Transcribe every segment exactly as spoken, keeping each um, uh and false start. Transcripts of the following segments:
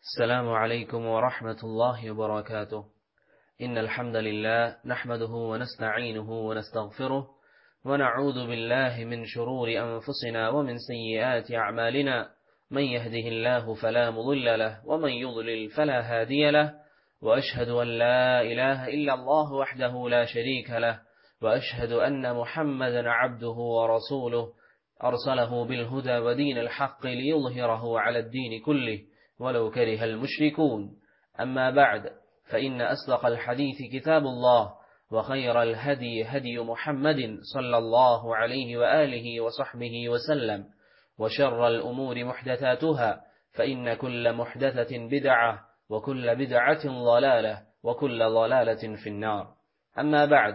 السلام عليكم ورحمة الله وبركاته. إن الحمد لله نحمده ونستعينه ونستغفره ونعوذ بالله من شرور أنفسنا ومن سيئات أعمالنا. من يهده الله فلا مضل له ومن يضلل فلا هادي له، وأشهد أن لا إله إلا الله وحده لا شريك له، وأشهد أن محمدا عبده ورسوله أرسله بالهدى ودين الحق ليظهره على الدين كله ولو كره المشركون. أما بعد، فإن أصدق الحديث كتاب الله، وخير الهدي هدي محمد صلى الله عليه وآله وصحبه وسلم، وشر الأمور محدثاتها، فإن كل محدثة بدعة وكل بدعة ضلالة وكل ضلالة في النار. أما بعد.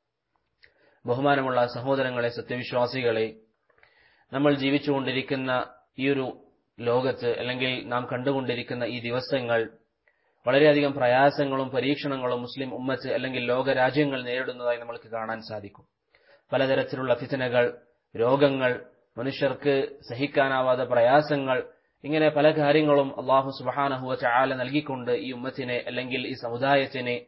ബഹുമാനമുള്ള സഹോദരങ്ങളെ, സത്യവിശ്വാസികളെ, നമ്മൾ ജീവിച്ചുകൊണ്ടിരിക്കുന്ന ഈ ഒരു ലോകത്ത് അല്ലെങ്കിൽ നാം കണ്ടുകൊണ്ടിരിക്കുന്ന ഈ ദിവസങ്ങൾ വളരെയധികം പ്രയാസങ്ങളും പരീക്ഷണങ്ങളും മുസ്ലിം ഉമ്മത്ത് അല്ലെങ്കിൽ ലോകരാജ്യങ്ങൾ നേരിടുന്നതായി നമ്മൾക്ക് കാണാൻ സാധിക്കും. പലതരത്തിലുള്ള ഫിത്നകൾ, രോഗങ്ങൾ, മനുഷ്യർക്ക് സഹിക്കാനാവാത്ത പ്രയാസങ്ങൾ, ഇങ്ങനെ പല കാര്യങ്ങളും അല്ലാഹു സുബ്ഹാനഹു വ തആല നൽകിക്കൊണ്ട് ഈ ഉമ്മത്തിനെ അല്ലെങ്കിൽ ഈ സമുദായത്തിനെ,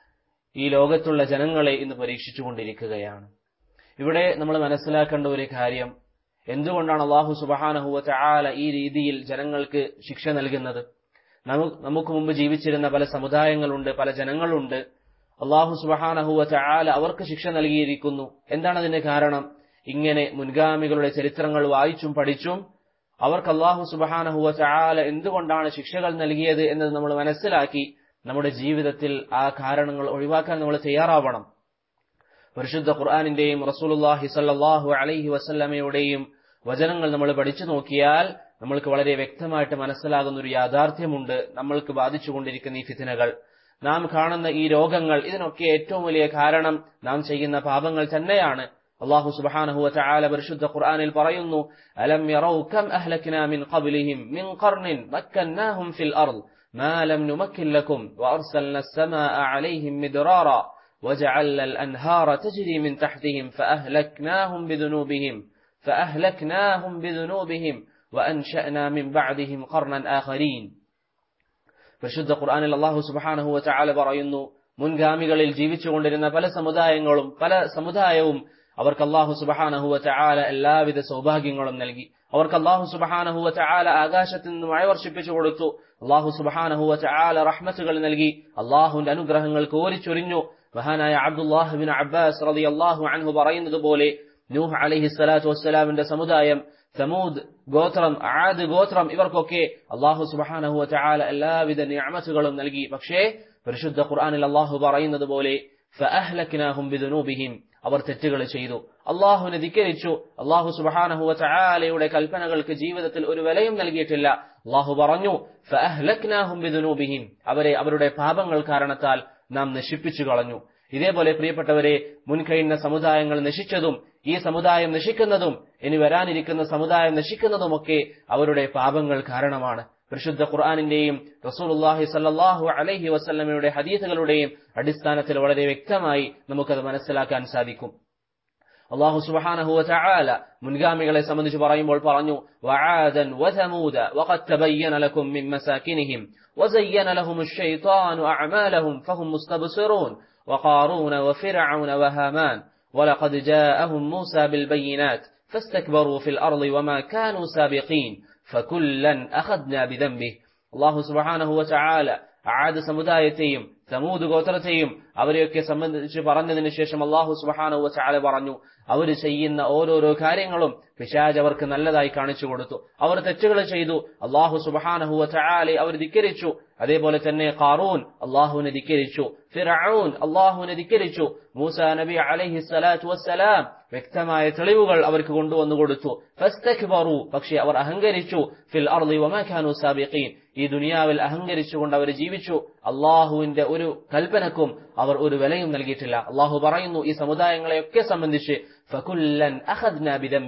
ഈ ലോകത്തുള്ള ജനങ്ങളെ ഇന്ന് പരീക്ഷിച്ചുകൊണ്ടിരിക്കുകയാണ്. ഇവിടെ നമ്മൾ മനസ്സിലാക്കേണ്ട ഒരു കാര്യം, എന്തുകൊണ്ടാണ് അല്ലാഹു സുബ്ഹാനഹു വ തആല ഈ രീതിയിൽ ജനങ്ങൾക്ക് ശിക്ഷ നൽകുന്നത്? നമുക്ക് മുമ്പ് ജീവിച്ചിരുന്ന പല സമുദായങ്ങളുണ്ട്, പല ജനങ്ങളുണ്ട്. അല്ലാഹു സുബ്ഹാനഹു വ തആല അവർക്ക് ശിക്ഷ നൽകിയിരിക്കുന്നു. എന്താണ് അതിന്റെ കാരണം? ഇങ്ങനെ മുൻഗാമികളുടെ ചരിത്രങ്ങൾ വായിച്ചും പഠിച്ചും അവർക്ക് അല്ലാഹു സുബ്ഹാനഹു വ തആല എന്തുകൊണ്ടാണ് ശിക്ഷകൾ നൽകിയത് എന്നത് നമ്മൾ മനസ്സിലാക്കി നമ്മുടെ ജീവിതത്തിൽ ആ കാരണങ്ങൾ ഒഴിവാക്കാൻ നമ്മൾ തയ്യാറാവണം. പരിശുദ്ധ ഖുർആനിന്റെയും റസൂലുള്ളാഹി സ്വല്ലല്ലാഹു അലൈഹി വസല്ലമയുടെയും വചനങ്ങൾ നമ്മൾ പഠിച്ചു നോക്കിയാൽ നമ്മൾക്ക് വളരെ വ്യക്തമായിട്ട് മനസ്സിലാകുന്ന ഒരു യാഥാർത്ഥ്യമുണ്ട്. നമ്മൾക്ക് ബാധിച്ചുകൊണ്ടിരിക്കുന്ന ഈ ഫിത്നകൾ, നാം കാണുന്ന ഈ രോഗങ്ങൾ, ഇതിനൊക്കെ ഏറ്റവും വലിയ കാരണം നാം ചെയ്യുന്ന പാപങ്ങൾ തന്നെയാണ്. അല്ലാഹു സുബ്ഹാനഹു വ തആല പരിശുദ്ധ ഖുർആനിൽ പറയുന്നു, അലം യറൗ കം അഹ്ലക്നാ മിൻ ഖബ്ലിഹിം മിൻ ഖർനിൻ മക്കന്നാഹും ഫിൽ അർദ് മാ ലം നുമക്കിൻ ലക്കും വഅർസൽനാ അസ്സമാഅ അലൈഹിം മിദ്റാറാ وجعلنا الأنهار تجري من تحتهم فأهلكناهم بذنوبهم فأهلكناهم بذنوبهم وأنشأنا من بعدهم قرنا آخرين. പരിശുദ്ധ ഖുർആനിൽ അല്ലാഹു സുബ്ഹാനഹു വ തആല പറയുന്നു, മുൻഗാമികളിൽ ജീവിച്ചുകൊണ്ടിരുന്ന പല സമുദായങ്ങളും പല സമുദായവും അവർക്ക് അല്ലാഹു സുബ്ഹാനഹു വ തആല എല്ലാവിധ സൗഭാഗ്യങ്ങളും നൽകി. അവർക്ക് അല്ലാഹു സുബ്ഹാനഹു വ തആല ആകാശത്ത് നിന്ന് മഴ വർഷിപ്പിച്ചു കൊടുത്തു. അല്ലാഹു സുബ്ഹാനഹു വ തആല റഹ്മത്തുകൾ നൽകി. അല്ലാഹുവിന്റെ അനുഗ്രഹങ്ങൾ കോരിച്ചൊരിഞ്ഞു. മഹാനായ അബ്ദുല്ലാഹ് ഇബ്നു അബ്ബാസ് റളിയല്ലാഹു അൻഹു പറയുന്നത് പോലെ, നൂഹ് അലൈഹി സ്വലാത്തു വസ്സലാമിന്റെ സമുദായം, സമൂദ് ഗോത്രം, ആദ് ഗോത്രം, ഇവർക്കൊക്കെ അല്ലാഹു സുബ്ഹാനഹു വ തആല എല്ലാവിധ നിഅമത്തുകളും നൽകി. പക്ഷേ പരിശുദ്ധ ഖുർആനിൽ അല്ലാഹു പറയുന്നത് പോലെ ഫഅഹ്ലക്നാഹും ബിദുനൂബിഹിം, അവർ തെറ്റുകൾ ചെയ്തു, അല്ലാഹുവിനെ ധിക്കരിച്ചു, അല്ലാഹു സുബ്ഹാനഹു വ തആലയുടെ കൽപ്പനകൾക്ക് ജീവിതത്തിൽ ഒരു വിലയും നൽകിയിട്ടില്ല. അല്ലാഹു പറഞ്ഞു ഫഅഹ്ലക്നാഹും ബിദുനൂബിഹിം, അവരെ അവരുടെ പാപങ്ങൾ കാരണത്താൽ നാം നശിപ്പിച്ചു കളഞ്ഞു. ഇതേപോലെ പ്രിയപ്പെട്ടവരെ, മുൻകഴിഞ്ഞ സമുദായങ്ങൾ നശിച്ചതും ഈ സമുദായം നശിക്കുന്നതും ഇനി വരാനിരിക്കുന്ന സമുദായം നശിക്കുന്നതുമൊക്കെ അവരുടെ പാപങ്ങൾ കാരണമാണ്. പരിശുദ്ധ ഖുർആനിന്റെയും റസൂലുള്ളാഹി സ്വല്ലല്ലാഹു അലൈഹി വസല്ലമയുടെ ഹദീസുകളുടെയും അടിസ്ഥാനത്തിൽ വളരെ വ്യക്തമായി നമുക്കത് മനസ്സിലാക്കാൻ സാധിക്കും. അല്ലാഹു സുബ്ഹാനഹു വ തആല മുൻഗാമികളെ സംബന്ധിച്ച് പറയുമ്പോൾ പറഞ്ഞു, വആദൻ വസമൂദ വഖദ് തബയ്യന ലക്കും മിൻ മസാകിനിഹിം വസയ്യന ലഹുമുശ് ശൈത്വാനു അഅമാലഹും ഫഹും മുസ്തബ്സിറൂൻ വഖാറൂന വഫിർഔന വഹാമാൻ ولقد جاءهم موسى بالبينات فاستكبروا في الأرض وما كانوا سابقين فكلا أخذنا بذنبه. الله سبحانه وتعالى ആദ് സമുദായത്തെയും സമൂദ് ഗോത്രത്തെയും അവരെയൊക്കെ സംബന്ധിച്ച് പറഞ്ഞതിന് ശേഷം അല്ലാഹു സുബ്ഹാനഹു വ തആല പറഞ്ഞു, അവർ ചെയ്യുന്ന ഓരോരോ കാര്യങ്ങളും പിശാച് അവർക്ക് നല്ലതായി കാണിച്ചു കൊടുത്തു. അവർ തെറ്റുകൾ ചെയ്തു, അല്ലാഹു സുബ്ഹാനഹു വ തആലയെ അവർ ധിക്കരിച്ചു. അതേപോലെ തന്നെ ഖാറൂൻ അല്ലാഹുവിനെ ധിക്കരിച്ചു, ഫിർഔൻ അല്ലാഹുവിനെ ധിക്കരിച്ചു. മൂസാ നബി അലൈഹി സ്വലാത്തു വസ്സലാം വ്യക്തമായ തെളിവുകൾ അവർക്ക് കൊണ്ടുവന്നു കൊടുത്തു. ഫസ്തക്ബറു, പക്ഷേ അവർ അഹങ്കരിച്ചു. ഫിൽ അർളി വമാ കാനൂ സാബിഖീൻ, ഈ ദുനിയാവിൽ അഹങ്കരിച്ചുകൊണ്ട് അവർ ജീവിച്ചു. അല്ലാഹുവിന്റെ ഒരു കൽപ്പനക്കും അവർ ഒരു വിലയും നൽകിയിട്ടില്ല. അല്ലാഹു പറയുന്നു ഈ സമുദായങ്ങളെയൊക്കെ സംബന്ധിച്ച് ഫകുല്ലൻ അഖദ്നാ ബിദംബി,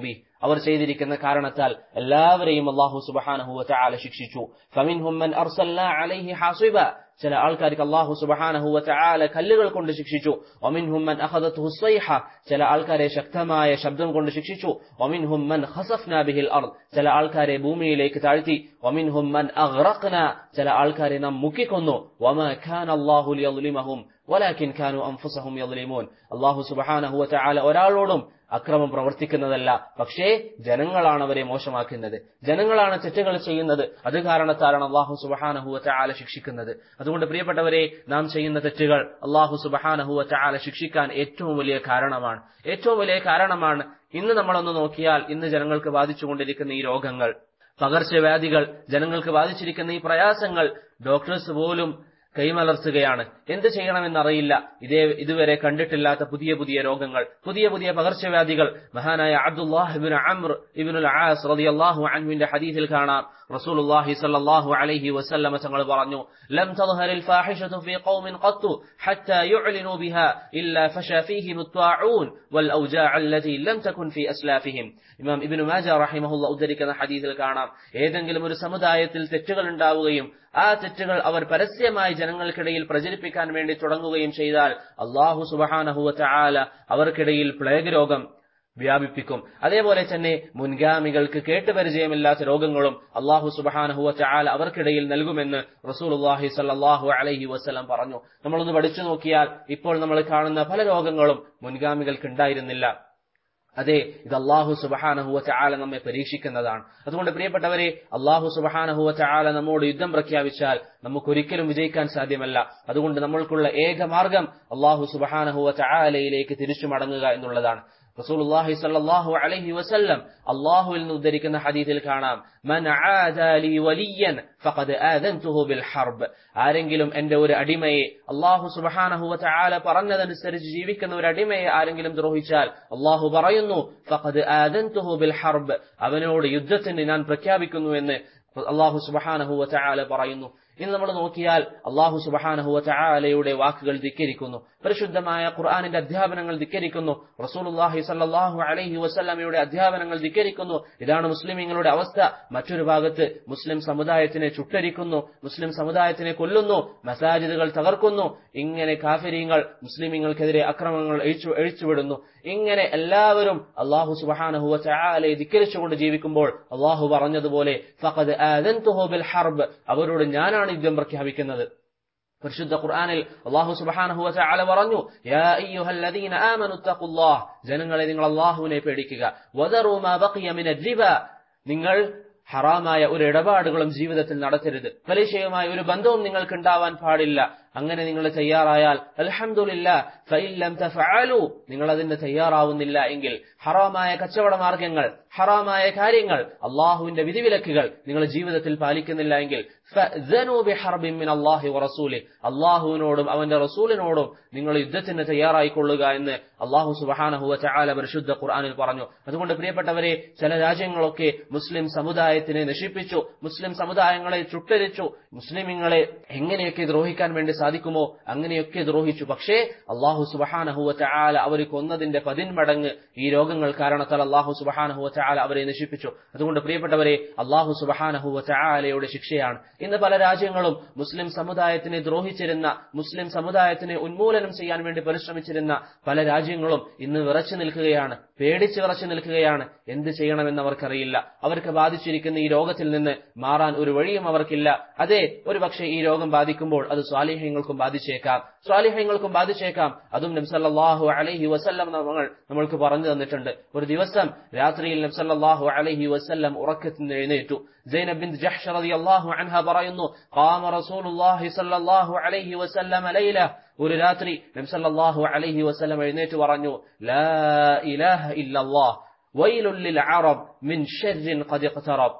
അവർ ചെയ്തിരിക്കുന്ന കാരണത്താൽ എല്ലാവരെയും അല്ലാഹു സുബ്ഹാനഹു വ തആല ശിക്ഷിച്ചു. ഫമിൻഹും മൻ അർസൽനാ അലൈഹി ഹാസിബ, ചില ആൾക്കാർക്ക് അല്ലാഹു സുബ്ഹാനഹു വ തആല കല്ലുകൾ കൊണ്ട് ശിക്ഷിച്ചു. വമിൻഹും മൻ അഖദത്ഹു സ്വൈഹ, ചില ആൾക്കാരെ ശക്തമായ ശബ്ദം കൊണ്ട് ശിക്ഷിച്ചു. വമിൻഹും മൻ ഖസഫ്നാ ബിഹിൽ അർദ്, ചില ആൾക്കാരെ ഭൂമിയിലേക്ക് താഴ്ത്തി. വമിൻഹും മൻ അഗ്റഖ്നാ, ചില ആൾക്കാരെ നാം മുക്കിക്കൊന്നു. വമാ കാന അല്ലാഹു ലിയദ്ലിമഹും വലാകിൻ കാനൂ അൻഫുസഹും യദ്ലിമൂൻ. അല്ലാഹു സുബ്ഹാനഹു വ തആല ഒരാളോടും അക്രമം പ്രവർത്തിക്കുന്നതല്ല, പക്ഷേ ജനങ്ങളാണ് അവരെ മോശമാക്കുന്നത്, ജനങ്ങളാണ് തെറ്റുകൾ ചെയ്യുന്നത്. അത് കാരണത്താലാണ് അല്ലാഹു സുബ്ഹാനഹു വ തആല ശിക്ഷിക്കുന്നത്. അതുകൊണ്ട് പ്രിയപ്പെട്ടവരെ, നാം ചെയ്യുന്ന തെറ്റുകൾ അല്ലാഹു സുബ്ഹാനഹു വ തആല ശിക്ഷിക്കാൻ ഏറ്റവും വലിയ കാരണമാണ്, ഏറ്റവും വലിയ കാരണമാണ്. ഇന്ന് നമ്മളൊന്ന് നോക്കിയാൽ, ഇന്ന് ജനങ്ങൾക്ക് ബാധിച്ചുകൊണ്ടിരിക്കുന്ന ഈ രോഗങ്ങൾ, പകർച്ചവ്യാധികൾ, ജനങ്ങൾക്ക് ബാധിച്ചിരിക്കുന്ന ഈ പ്രയാസങ്ങൾ, ഡോക്ടേഴ്സ് പോലും കൈമലർത്തുകയാണ്. എന്ത് ചെയ്യണമെന്നറിയില്ല. ഇതേ ഇതുവരെ കണ്ടിട്ടില്ലാത്ത പുതിയ പുതിയ രോഗങ്ങൾ, പുതിയ പുതിയ പകർച്ചവ്യാധികൾ. മഹാനായ അബ്ദുല്ലാഹ് ഇബ്നു അംർ ഇബ്നുൽ ആസ് റളിയല്ലാഹു അൻഹുവിന്റെ ഹദീസിൽ കാണാം, റസൂലുള്ളാഹി സ്വല്ലല്ലാഹു അലൈഹി വസല്ലമ തങ്ങൾ പറഞ്ഞു, ലം തദ്ഹറിൽ ഫാഹിഷതു ഫീ ഖൗമിൻ ഖത്തു ഹത്താ യുഅ്ലിനു ബിഹാ ഇല്ലാ ഫശാ ഫീഹിം അത്വാഊൻ വൽ ഔജാഅ അല്ലതി ലം തകുൻ ഫീ അസ്ലാഫിഹിം. ഇമാം ഇബ്നു മാജ റഹിമഹുല്ലാഹ് ഉദ്ധരിക്കുന്ന ഹദീസിൽ കാണാം, ഏതെങ്കിലും ഒരു സമുദായത്തിൽ തെറ്റുകൾ ഉണ്ടാവുകയും ആ തെറ്റുകൾ അവർ പരസ്യമായി ജനങ്ങൾക്കിടയിൽ പ്രചരിപ്പിക്കാൻ വേണ്ടി തുടങ്ങുകയും ചെയ്താൽ അല്ലാഹു സുബ്ഹാനഹു വ തആല അവർക്കിടയിൽ പ്ലേഗ് രോഗം വ്യാപിപ്പിക്കും. അതേപോലെ തന്നെ മുൻഗാമികൾക്ക് കേട്ടുപരിചയമില്ലാത്ത രോഗങ്ങളും അല്ലാഹു സുബ്ഹാനഹു വ തആല അവർക്കിടയിൽ നൽകുമെന്ന് റസൂലുള്ളാഹി സ്വല്ലല്ലാഹു അലൈഹി വസല്ലം പറഞ്ഞു. നമ്മളൊന്ന് പഠിച്ചു നോക്കിയാൽ ഇപ്പോൾ നമ്മൾ കാണുന്ന പല രോഗങ്ങളും മുൻഗാമികൾക്ക് ഉണ്ടായിരുന്നില്ല. അതെ, ഇത് അല്ലാഹു സുബ്ഹാനഹു വ തആല നമ്മെ പരീക്ഷിക്കുന്നതാണ്. അതുകൊണ്ട് പ്രിയപ്പെട്ടവരെ, അല്ലാഹു സുബ്ഹാനഹു വ തആല നമ്മോട് യുദ്ധം പ്രഖ്യാപിച്ചാൽ നമുക്കൊരിക്കലും വിജയിക്കാൻ സാധ്യമല്ല. അതുകൊണ്ട് നമ്മൾക്കുള്ള ഏക മാർഗം അല്ലാഹു സുബ്ഹാനഹു വ തആലയിലേക്ക് തിരിച്ചു മടങ്ങുക എന്നുള്ളതാണ്. റസൂലുള്ളാഹി സ്വല്ലല്ലാഹു അലൈഹി വസല്ലം അല്ലാഹുവിൽ നിന്ന് ഉദ്ധരിക്കുന്ന ഹദീസിൽ കാണാം, മൻ ആദാ ലി വലിയൻ ഫഖദ് ആദൻതുഹു ബിൽ ഹർബ്. ആരെങ്കിലും എന്റെ ഒരു അടിമയെ, അല്ലാഹു സുബ്ഹാനഹു വ തആല പറഞ്ഞതനുസരിച്ച് ജീവിക്കുന്ന ഒരു അടിമയെ ആരെങ്കിലും ദ്രോഹിച്ചാൽ അല്ലാഹു പറയുന്നു, ഫഖദ് ആദൻതുഹു ബിൽ ഹർബ്, അവനോട് യുദ്ധത്തിന് ഞാൻ പ്രഖ്യാപിക്കുന്നു എന്ന് അല്ലാഹു സുബ്ഹാനഹു വ തആല പറയുന്നു. ഇന്ന് നമ്മൾ നോക്കിയാൽ അല്ലാഹു സുബ്ഹാനഹു വ തആലയുടെ വാക്കുകൾ ധിക്കരിക്കുന്നു, പരിശുദ്ധമായ ഖുർആനിന്റെ അധ്യാപനങ്ങൾ ധിക്കരിക്കുന്നു, റസൂലുള്ളാഹി സ്വല്ലല്ലാഹു അലൈഹി വസല്ലമയുടെ അധ്യാപനങ്ങൾ ധിക്കരിക്കുന്നു. ഇതാണ് മുസ്ലിമീങ്ങളുടെ അവസ്ഥ. മറ്റൊരു ഭാഗത്ത് മുസ്ലിം സമുദായത്തിനെ ചുട്ടരിക്കുന്നു, മുസ്ലിം സമുദായത്തിനെ കൊല്ലുന്നു, മസാജിദുകൾ തകർക്കുന്നു. ഇങ്ങനെ കാഫിരീങ്ങൾ മുസ്ലിമീങ്ങൾക്കെതിരെ അക്രമങ്ങൾ അഴിച്ചുവിടുന്നു. ഇങ്ങനെ എല്ലാവരും അല്ലാഹു സുബ്ഹാനഹു വ തആലയെ ധിക്കരിച്ചുകൊണ്ട് ജീവിക്കുമ്പോൾ അല്ലാഹു പറഞ്ഞതുപോലെ ഫഖദ് ആദൻതുഹു ബിൽ ഹർബ്, അവരോട് ഞാനാണ് യുദ്ധം പ്രഖ്യാപിക്കുന്നത്. പരിശുദ്ധ ഖുർആനിൽ അല്ലാഹു സുബ്ഹാനഹു വ തആല പറഞ്ഞു, യാ അയ്യുഹല്ലദീന ആമനു തഖുല്ലാഹ്, ജനങ്ങളെ നിങ്ങൾ അല്ലാഹുവിനെ പേടിക്കുക. വദറൂ മാ ബഖിയ മിനർ റിബ, നിങ്ങൾ ഹറാമായ ഒരു ഇടപാടുകളും ജീവിതത്തിൽ നടത്തരുത്. പലിശയുമായ ഒരു ബന്ധവും നിങ്ങൾക്ക് ഉണ്ടാവാൻ പാടില്ല. അങ്ങനെ നിങ്ങൾ തയ്യാറായാൽ അൽഹംദുലില്ലാ, ഫഇൻ ലം തഫഅലു, നിങ്ങൾ അതിന് തയ്യാറാവുന്നില്ല എങ്കിൽ ഹറാമായ കച്ചവട മാർഗങ്ങൾ, ഹറാമായ കാര്യങ്ങൾ, അല്ലാഹുവിന്റെ വിധിവിലക്കുകൾ നിങ്ങൾ ജീവിതത്തിൽ പാലിക്കുന്നില്ല എങ്കിൽ ഫഅ്സനൂ ബിഹർബിൻ മിനല്ലാഹി വറസൂലിഹി, അല്ലാഹുവിനോടും അവന്റെ റസൂലിനോടും നിങ്ങൾ യുദ്ധത്തിന് തയ്യാറായിക്കൊള്ളുക എന്ന് അല്ലാഹു സുബ്ഹാനഹു വ തആല പരിശുദ്ധ ഖുർആനിൽ പറഞ്ഞു. അതുകൊണ്ട് പ്രിയപ്പെട്ടവരെ, ചില രാജ്യങ്ങളൊക്കെ മുസ്ലിം സമുദായത്തിനെ നശിപ്പിച്ചു, മുസ്ലിം സമുദായങ്ങളെ ചുട്ടരിച്ചു, മുസ്ലിമീങ്ങളെ എങ്ങനെയൊക്കെ ദ്രോഹിക്കാൻ വേണ്ടി സാധിക്കുമോ അങ്ങനെയൊക്കെ ദ്രോഹിച്ചു. പക്ഷേ അല്ലാഹു സുബ്ഹാനഹു വ തആല അവരെ കൊന്നതിന്റെ പതിന്മടങ്ങ് ഈ രോഗങ്ങൾ കാരണത്താൽ അല്ലാഹു സുബ്ഹാനഹു വ തആല അവരെ നശിപ്പിച്ചു. അതുകൊണ്ട് പ്രിയപ്പെട്ടവരെ, അല്ലാഹു സുബ്ഹാനഹു വ തആലയുടെ ശിക്ഷയാണ്. ഇന്ന് പല രാജ്യങ്ങളും മുസ്ലിം സമുദായത്തിനെ ദ്രോഹിച്ചിരുന്ന, മുസ്ലിം സമുദായത്തിനെ ഉന്മൂലനം ചെയ്യാൻ വേണ്ടി പരിശ്രമിച്ചിരുന്ന പല രാജ്യങ്ങളും ഇന്ന് വിറച്ചു നിൽക്കുകയാണ്, പേടിച്ച് വിറച്ചു നിൽക്കുകയാണ്. എന്ത് ചെയ്യണമെന്ന് അവർക്കറിയില്ല. അവർക്ക് ബാധിച്ചിരിക്കുന്ന ഈ രോഗത്തിൽ നിന്ന് മാറാൻ ഒരു വഴിയും അവർക്കില്ല. അതെ, ഒരു പക്ഷേ ഈ രോഗം ബാധിക്കുമ്പോൾ അത് സ്വാലിഹ്യങ്ങൾക്കും ബാധിച്ചേക്കാം, സ്വാലിഹ്യങ്ങൾക്കും ബാധിച്ചേക്കാം. അതും നബി സല്ലല്ലാഹു അലൈഹി വസല്ലം നമ്മൾ നമ്മൾക്ക് പറഞ്ഞു തന്നിട്ടുണ്ട്. ഒരു ദിവസം രാത്രിയിൽ നബി സല്ലല്ലാഹു അലൈഹി വസല്ലം ഉറക്കത്തിൽ നിന്ന് എഴുന്നേറ്റു. സൈനബ് ബിൻത് ജഹ്ഷ് റളിയല്ലാഹു അൻഹ പറയുന്നു, ഖാമ റസൂലുള്ളാഹി സല്ലല്ലാഹു അലൈഹി വസല്ലം ലൈല, ഒരു രാത്രി നബി സല്ലല്ലാഹു അലൈഹി വസല്ലം എഴുന്നേറ്റ് പറഞ്ഞു, ലാ ഇലാഹ ഇല്ലല്ലാഹ് വൈലുൽ ലിൽ അറബ് മിൻ ശർരിൻ ഖദ് ഇഖ്തറബ്.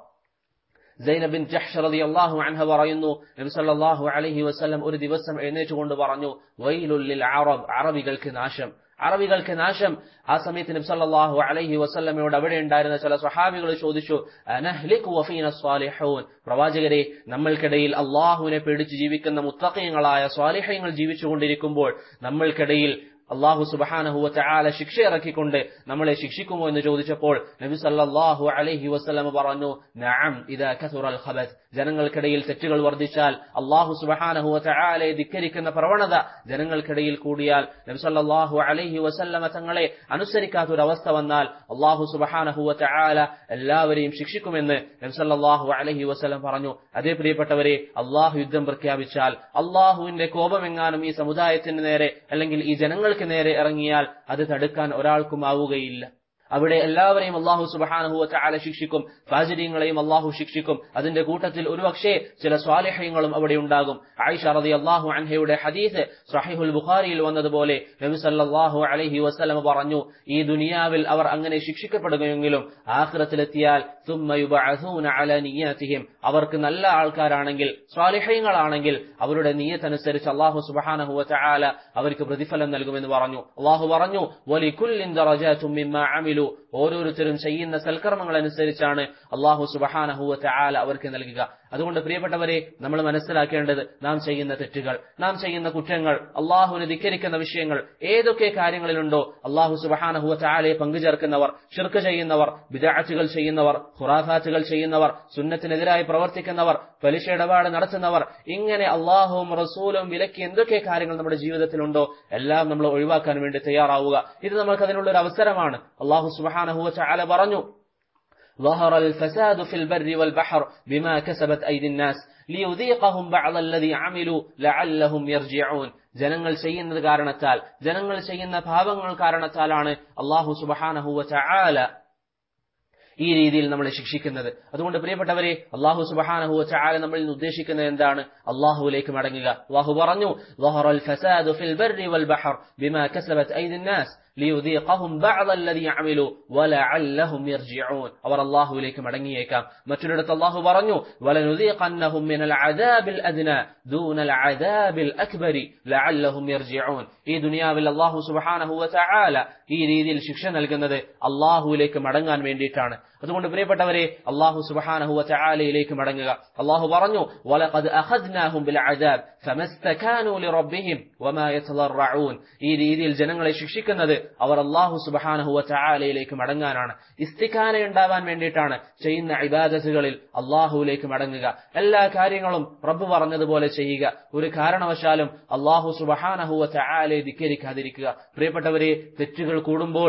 സൈനബ് ബിൻത് ജഹ്ഷ് റളിയല്ലാഹു അൻഹ പറയുന്നു, നബി സല്ലല്ലാഹു അലൈഹി വസല്ലം ഒരു ദിവസം എഴുന്നേറ്റുകൊണ്ട് പറഞ്ഞു, വൈലുൽ ലിൽ അറബ്, അറബികൾക്ക് നാശം, അറബികൾക്ക് നാശം. ആ സമയത്ത് നബി സല്ലല്ലാഹു അലൈഹി വസല്ലമയോട് അവിടെ ഉണ്ടായിരുന്ന ചില സ്വഹാബികൾ ചോദിച്ചു, അനഹ്ലികു വഫീന സ്വാലിഹൂൻ, പ്രവാചകരെ, നമ്മൾക്കിടയിൽ അല്ലാഹുവിനെ പേടിച്ച് ജീവിക്കുന്ന മുത്തഖീങ്ങളായ സ്വാലിഹീങ്ങൾ ജീവിച്ചുകൊണ്ടിരിക്കുമ്പോൾ നമ്മൾക്കിടയിൽ അല്ലാഹു സുബ്ഹാനഹു വ തആല ശിക്ഷ ഇറക്കിക്കൊണ്ട് നമ്മളെ ശിക്ഷിക്കുമോ എന്ന് ചോദിച്ചപ്പോൾ നബി സല്ലല്ലാഹു അലൈഹി വസല്ലം പറഞ്ഞു, നഅം ഇദാ കസുറൽ ഖബസ്, ജനങ്ങൾക്കിടയിൽ തെറ്റുകൾ വർദ്ധിച്ചാൽ, അല്ലാഹു സുബ്ഹാനഹു വ തആലയെ ധിക്കരിക്കുന്ന പ്രവണത ജനങ്ങൾക്കിടയിൽ കൂടിയാൽ, നബി സല്ലല്ലാഹു അലൈഹി വസല്ലം തങ്ങളെ അനുസരിക്കാത്ത ഒരു അവസ്ഥ വന്നാൽ അല്ലാഹു സുബ്ഹാനഹു വ തആല എല്ലാവരെയും ശിക്ഷിക്കുമെന്ന് നബി സല്ലല്ലാഹു അലൈഹി വസല്ലം പറഞ്ഞു. അതേ പ്രിയപ്പെട്ടവരെ, അല്ലാഹു യുദ്ധം പ്രഖ്യാപിച്ചാൽ, അല്ലാഹുവിന്റെ കോപമെങ്ങാനും ഈ സമുദായത്തിന് നേരെ അല്ലെങ്കിൽ ഈ ജനങ്ങൾക്ക് നേരെ ഇറങ്ങിയാൽ അത് തടുക്കാൻ ഒരാൾക്കും ആവുകയില്ല. അവിടെ എല്ലാവരെയും അല്ലാഹു സുബ്ഹാനഹു വ തആല ശിക്ഷിക്കും, ഫാജിരീങ്ങളെയും അല്ലാഹു ശിക്ഷിക്കും. അതിന്റെ കൂട്ടത്തിൽ ഒരുപക്ഷേ ചില സ്വാലിഹീങ്ങളും അവിടെ ഉണ്ടാകും. ആയിഷ റളിയല്ലാഹു അൻഹയുടെ ഹദീസ് സ്വഹീഹുൽ ബുഖാരിയിൽ വന്നതുപോലെ നബി സല്ലല്ലാഹു അലൈഹി വസല്ലം പറഞ്ഞു, ഈ ദുനിയാവിൽ അവർ അങ്ങനെ ശിക്ഷിക്കപ്പെടുകയെങ്കിലും ആഖിറത്തിലെത്തിയാൽ സുമ്മ യുബഅസൂന അലാ നിയ്യാതിഹിം, അവർക്ക് നല്ല ആൾക്കാരാണെങ്കിൽ, സ്വാലിഹീങ്ങളാണെങ്കിൽ അവരുടെ നിയ്യത്തനുസരിച്ച് അല്ലാഹു സുബ്ഹാനഹു വ തആല അവർക്ക് പ്രതിഫലം നൽകുമെന്ന് പറഞ്ഞു. അല്ലാഹു പറഞ്ഞു, വലികുല്ലിൻ ദറജാതും മിമ്മാ അമിലു, ഓരോരുത്തരും ചെയ്യുന്ന സൽക്കർമ്മങ്ങൾ അനുസരിച്ചാണ് അല്ലാഹു സുബ്ഹാനഹു വ തആല അവർക്ക് നൽകുക. അതുകൊണ്ട് പ്രിയപ്പെട്ടവരെ, നമ്മൾ മനസ്സിലാക്കേണ്ടത്, നാം ചെയ്യുന്ന തെറ്റുകൾ, നാം ചെയ്യുന്ന കുറ്റങ്ങൾ, അല്ലാഹുവിനെ ധിക്കരിക്കുന്ന വിഷയങ്ങൾ ഏതൊക്കെ കാര്യങ്ങളിലുണ്ടോ, അല്ലാഹു സുബ്ഹാനഹു വ തആലയെ പങ്കുചേർക്കുന്നവർ, ശിർക്ക് ചെയ്യുന്നവർ, ബിദ്അത്തുകൾ ചെയ്യുന്നവർ, ഖുറാഫാത്തുകൾ ചെയ്യുന്നവർ, സുന്നത്തിനെതിരായി പ്രവർത്തിക്കുന്നവർ, പലിശ ഇടപാട് നടത്തുന്നവർ, ഇങ്ങനെ അല്ലാഹുവും റസൂലും വിലക്കി എന്തൊക്കെ കാര്യങ്ങൾ നമ്മുടെ ജീവിതത്തിലുണ്ടോ എല്ലാം നമ്മൾ ഒഴിവാക്കാൻ വേണ്ടി തയ്യാറാവുക. ഇത് നമുക്ക് അതിനുള്ള ഒരു അവസരമാണ്. അല്ലാഹു സുബ്ഹാനഹു വ തആല പറഞ്ഞു, ظهر الفساد في البر والبحر بما كسبت أيدي الناس ليذيقهم بعض الذي عملوا لعلهم يرجعون. ജനങ്ങൾ ചെയ്യുന്നത് കാരണത്താൽ, ജനങ്ങൾ ചെയ്യുന്ന പാപങ്ങൾ കാരണത്താലാണ് അല്ലാഹു സുബ്ഹാനഹു വ തആല ഈ രീതിയിൽ നമ്മളെ ശിക്ഷിക്കുന്നത്. അതുകൊണ്ട് പ്രിയപ്പെട്ടവരെ, അല്ലാഹു സുബ്ഹാനഹു വ തആല നമ്മളിൽ നിന്ന് ഉദ്ദേശിക്കുന്നത് എന്താണ്? അല്ലാഹുവിലേക്ക് മടങ്ങുക. അല്ലാഹു പറഞ്ഞു, ظهر الفساد في البر والبحر بما كسبت أيدي الناس ليذيقهم بعض الذي عملوا ولعلهم يرجعون. അവർ അല്ലാഹുവിലേക്ക് മടങ്ങിയേക്കാം. മറ്റൊരിടത്ത് അല്ലാഹു പറഞ്ഞു, ولنذيقنهم من العذاب الأدنى دون العذاب الأكبر لعلهم يرجعون. ഈ ദുനിയാവിൽ അല്ലാഹു സുബ്ഹാനഹു വ തആല ഈ രീതിയിൽ ശിക്ഷ നൽകുന്നത് അല്ലാഹുവിലേക്ക് മടങ്ങാൻ വേണ്ടിയിട്ടാണ്. അതുകൊണ്ട് പ്രിയപ്പെട്ടവരെ, അല്ലാഹു സുബ്ഹാനഹു വ തആലയിലേക്ക് മടങ്ങുക. അല്ലാഹു പറഞ്ഞു, വലഖദ് അഖദ്നാഹും ബിൽ അദാബ് ഫമസ്തകാനൂ ലിറബ്ബിഹിം വമാ യതളറഊൻ. ഈ രീതിയിൽ ജനങ്ങളെ ശിക്ഷിക്കുന്നത് അവർ അല്ലാഹു സുബ്ഹാനഹു വ തആലയിലേക്ക് മടങ്ങാനാണ്, ഇസ്തികാന ഉണ്ടാവാൻ വേണ്ടിയിട്ടാണ്. ചെയ്യുന്ന ഇബാദത്തുകളിൽ അല്ലാഹുവിലേക്ക് മടങ്ങുക, എല്ലാ കാര്യങ്ങളും റബ്ബ് പറഞ്ഞതുപോലെ ചെയ്യുക, ഒരു കാരണവശാലും അല്ലാഹു സുബ്ഹാനഹു വ തആലയെ ധിക്കരിക്കാതിരിക്കുക. പ്രിയപ്പെട്ടവരെ, തെറ്റുകൾ കൂടുമ്പോൾ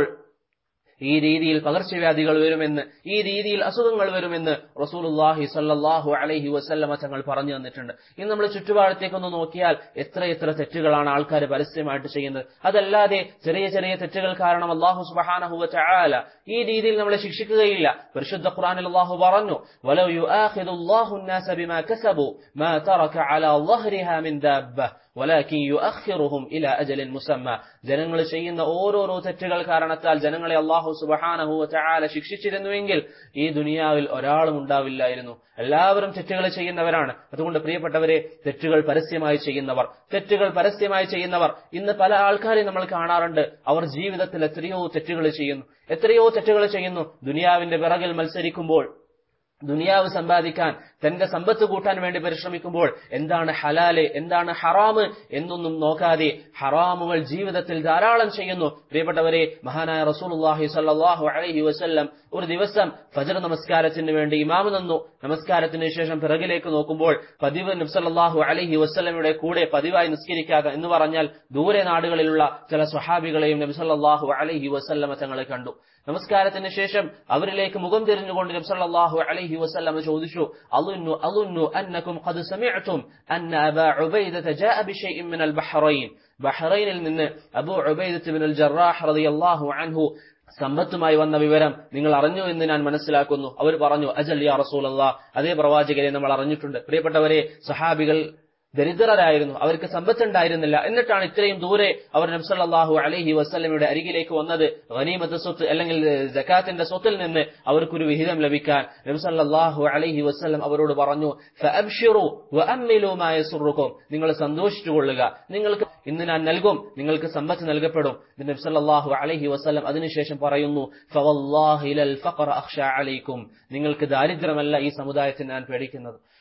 ഈ രീതിയിൽ പകർച്ചവ്യാധികൾ വരുമെന്ന്, ഈ രീതിയിൽ അസുഖങ്ങൾ വരുമെന്ന് റസൂലുള്ളാഹി സ്വല്ലല്ലാഹു അലൈഹി വസല്ലമ തങ്ങൾ പറഞ്ഞു തന്നിട്ടുണ്ട്. ഇന്ന് നമ്മൾ ചുറ്റുപാടത്തേക്കൊന്ന് നോക്കിയാൽ എത്ര എത്ര തെറ്റുകളാണ് ആൾക്കാർ പരസ്യമായിട്ട് ചെയ്യുന്നത്. അതല്ലാതെ ചെറിയ ചെറിയ തെറ്റുകൾ കാരണം അല്ലാഹു സുബ്ഹാനഹു വ തആല ഈ രീതിയിൽ നമ്മളെ ശിക്ഷിക്കുകയില്ല. പരിശുദ്ധ ഖുർആനിൽ അല്ലാഹു പറഞ്ഞു, വലൗ യുആഖിദുല്ലാഹു അൻ-നാസ ബിമാ കസബു മാ തറക അലാ ളഹ്രിഹാ മിൻ ദാബ്ബ വലാകിൻ യുഅഖിറുഹും ഇലാ അജലിൻ മുസമ്മ. ജനങ്ങൾ ചെയ്യുന്ന ഓരോരോ തെറ്റുകൾ കാരണത്താൽ ജനങ്ങളെ അല്ലാഹു സുബ്ഹാനഹു വ തആല ശിക്ഷിച്ചിരുന്നുവെങ്കിൽ ഈ ദുനിയാവിൽ ഒരാളും ഉണ്ടാവില്ലായിരുന്നു. എല്ലാവരും തെറ്റുകൾ ചെയ്യുന്നവരാണ്. അതുകൊണ്ട് പ്രിയപ്പെട്ടവരെ, തെറ്റുകൾ പരസ്യമായി ചെയ്യുന്നവർ, തെറ്റുകൾ പരസ്യമായി ചെയ്യുന്നവർ ഇന്ന് പല ആൾക്കാരെയും നമ്മൾ കാണാറുണ്ട്. അവർ ജീവിതത്തിൽ എത്രയോ തെറ്റുകൾ ചെയ്യുന്നു, എത്രയോ തെറ്റുകൾ ചെയ്യുന്നു. ദുനിയാവിന്റെ പിറകിൽ മത്സരിക്കുമ്പോൾ, ദുനിയാവ് സമ്പാദിക്കാൻ, തന്റെ സമ്പത്ത് കൂട്ടാൻ വേണ്ടി പരിശ്രമിക്കുമ്പോൾ എന്താണ് ഹലാല്, എന്താണ് ഹറാമ് എന്നൊന്നും നോക്കാതെ ഹറാമുകൾ ജീവിതത്തിൽ ധാരാളം ചെയ്യുന്നു. പ്രിയപ്പെട്ടവരെ, മഹാനായ റസൂലുള്ളാഹി സ്വല്ലല്ലാഹു അലൈഹി വസല്ലം ഒരു ദിവസം ഫജ്ർ നമസ്കാരത്തിന് വേണ്ടി ഇമാം നിന്നു. നമസ്കാരത്തിന് ശേഷം പിറകിലേക്ക് നോക്കുമ്പോൾ പതിവ് നബി സല്ലല്ലാഹു അലൈഹി വസല്ലമയുടെ കൂടെ പതിവായി നിസ്കരിക്കാതെ എന്ന് പറഞ്ഞാൽ ദൂരെ നാടുകളിലുള്ള ചില സ്വഹാബികളെയും നബി സല്ലല്ലാഹു അലൈഹി വസല്ലമ തങ്ങളെ കണ്ടു. നമസ്കാരത്തിന് ശേഷം അവരിലേക്ക് മുഖം തിരിഞ്ഞുകൊണ്ട് നബി സല്ലല്ലാഹു അലൈഹി വസല്ലം ചോദിച്ചു, അളുന്നു അളുന്നു അന്നകും ഖദ് സമിഅതും അന്ന അബാ ഉബൈദത ജാഅ ബിശൈഇൻ മിനൽ ബഹ്റൈൻ. ബഹ്റൈനിൽ നിന്ന് അബൂ ഉബൈദത്ത് ഇബ്നുൽ ജറാഹ് റളിയല്ലാഹു അൻഹു സമ്പത്തുമായി വന്ന വിവരം നിങ്ങൾ അറിഞ്ഞു എന്ന് ഞാൻ മനസ്സിലാക്കുന്നു. അവർ പറഞ്ഞു, അജൽ യാ റസൂലല്ലാഹ്, അതേ പ്രവാചകരെ, നമ്മൾ അറിഞ്ഞിട്ടുണ്ട്. പ്രിയപ്പെട്ടവരെ, സഹാബികൾ ദരിദ്രരായിരുന്നു, അവർക്ക് സമ്പത്തുണ്ടായിരുന്നില്ല. എന്നിട്ടാണ് ഇത്രയും ദൂരെ അവർ നബി സല്ലല്ലാഹു അലൈഹി വസല്ലമയുടെ അരികിലേക്ക് വന്നത്. ഗനീമത്ത് സ്വത്ത് അല്ലെങ്കിൽ സകാത്തിന്റെ സ്വത്തിൽ നിന്ന് അവർക്കൊരു വിഹിതം ലഭിക്കാൻ നബി സല്ലല്ലാഹു അലൈഹി വസല്ലം അവരോട് പറഞ്ഞു, ഫഅബ്ശിറു വഅമ്മിലു മാ യസുറുകും, നിങ്ങൾ സന്തോഷിച്ചുകൊള്ളുക, നിങ്ങൾക്ക് ഇന്ന് ഞാൻ നൽകും, നിങ്ങൾക്ക് സമ്പത്ത് നൽകപ്പെടും. നബി സല്ലല്ലാഹു അലൈഹി വസല്ലം അതിനുശേഷം പറയുന്നു, ഫവല്ലാഹി ലൽ ഫഖറ അഖ്ശാ അലൈക്കും, നിങ്ങൾക്ക് ദാരിദ്ര്യമല്ല ഈ സമുദായത്തിന് ഞാൻ പേടിക്കുന്നത്.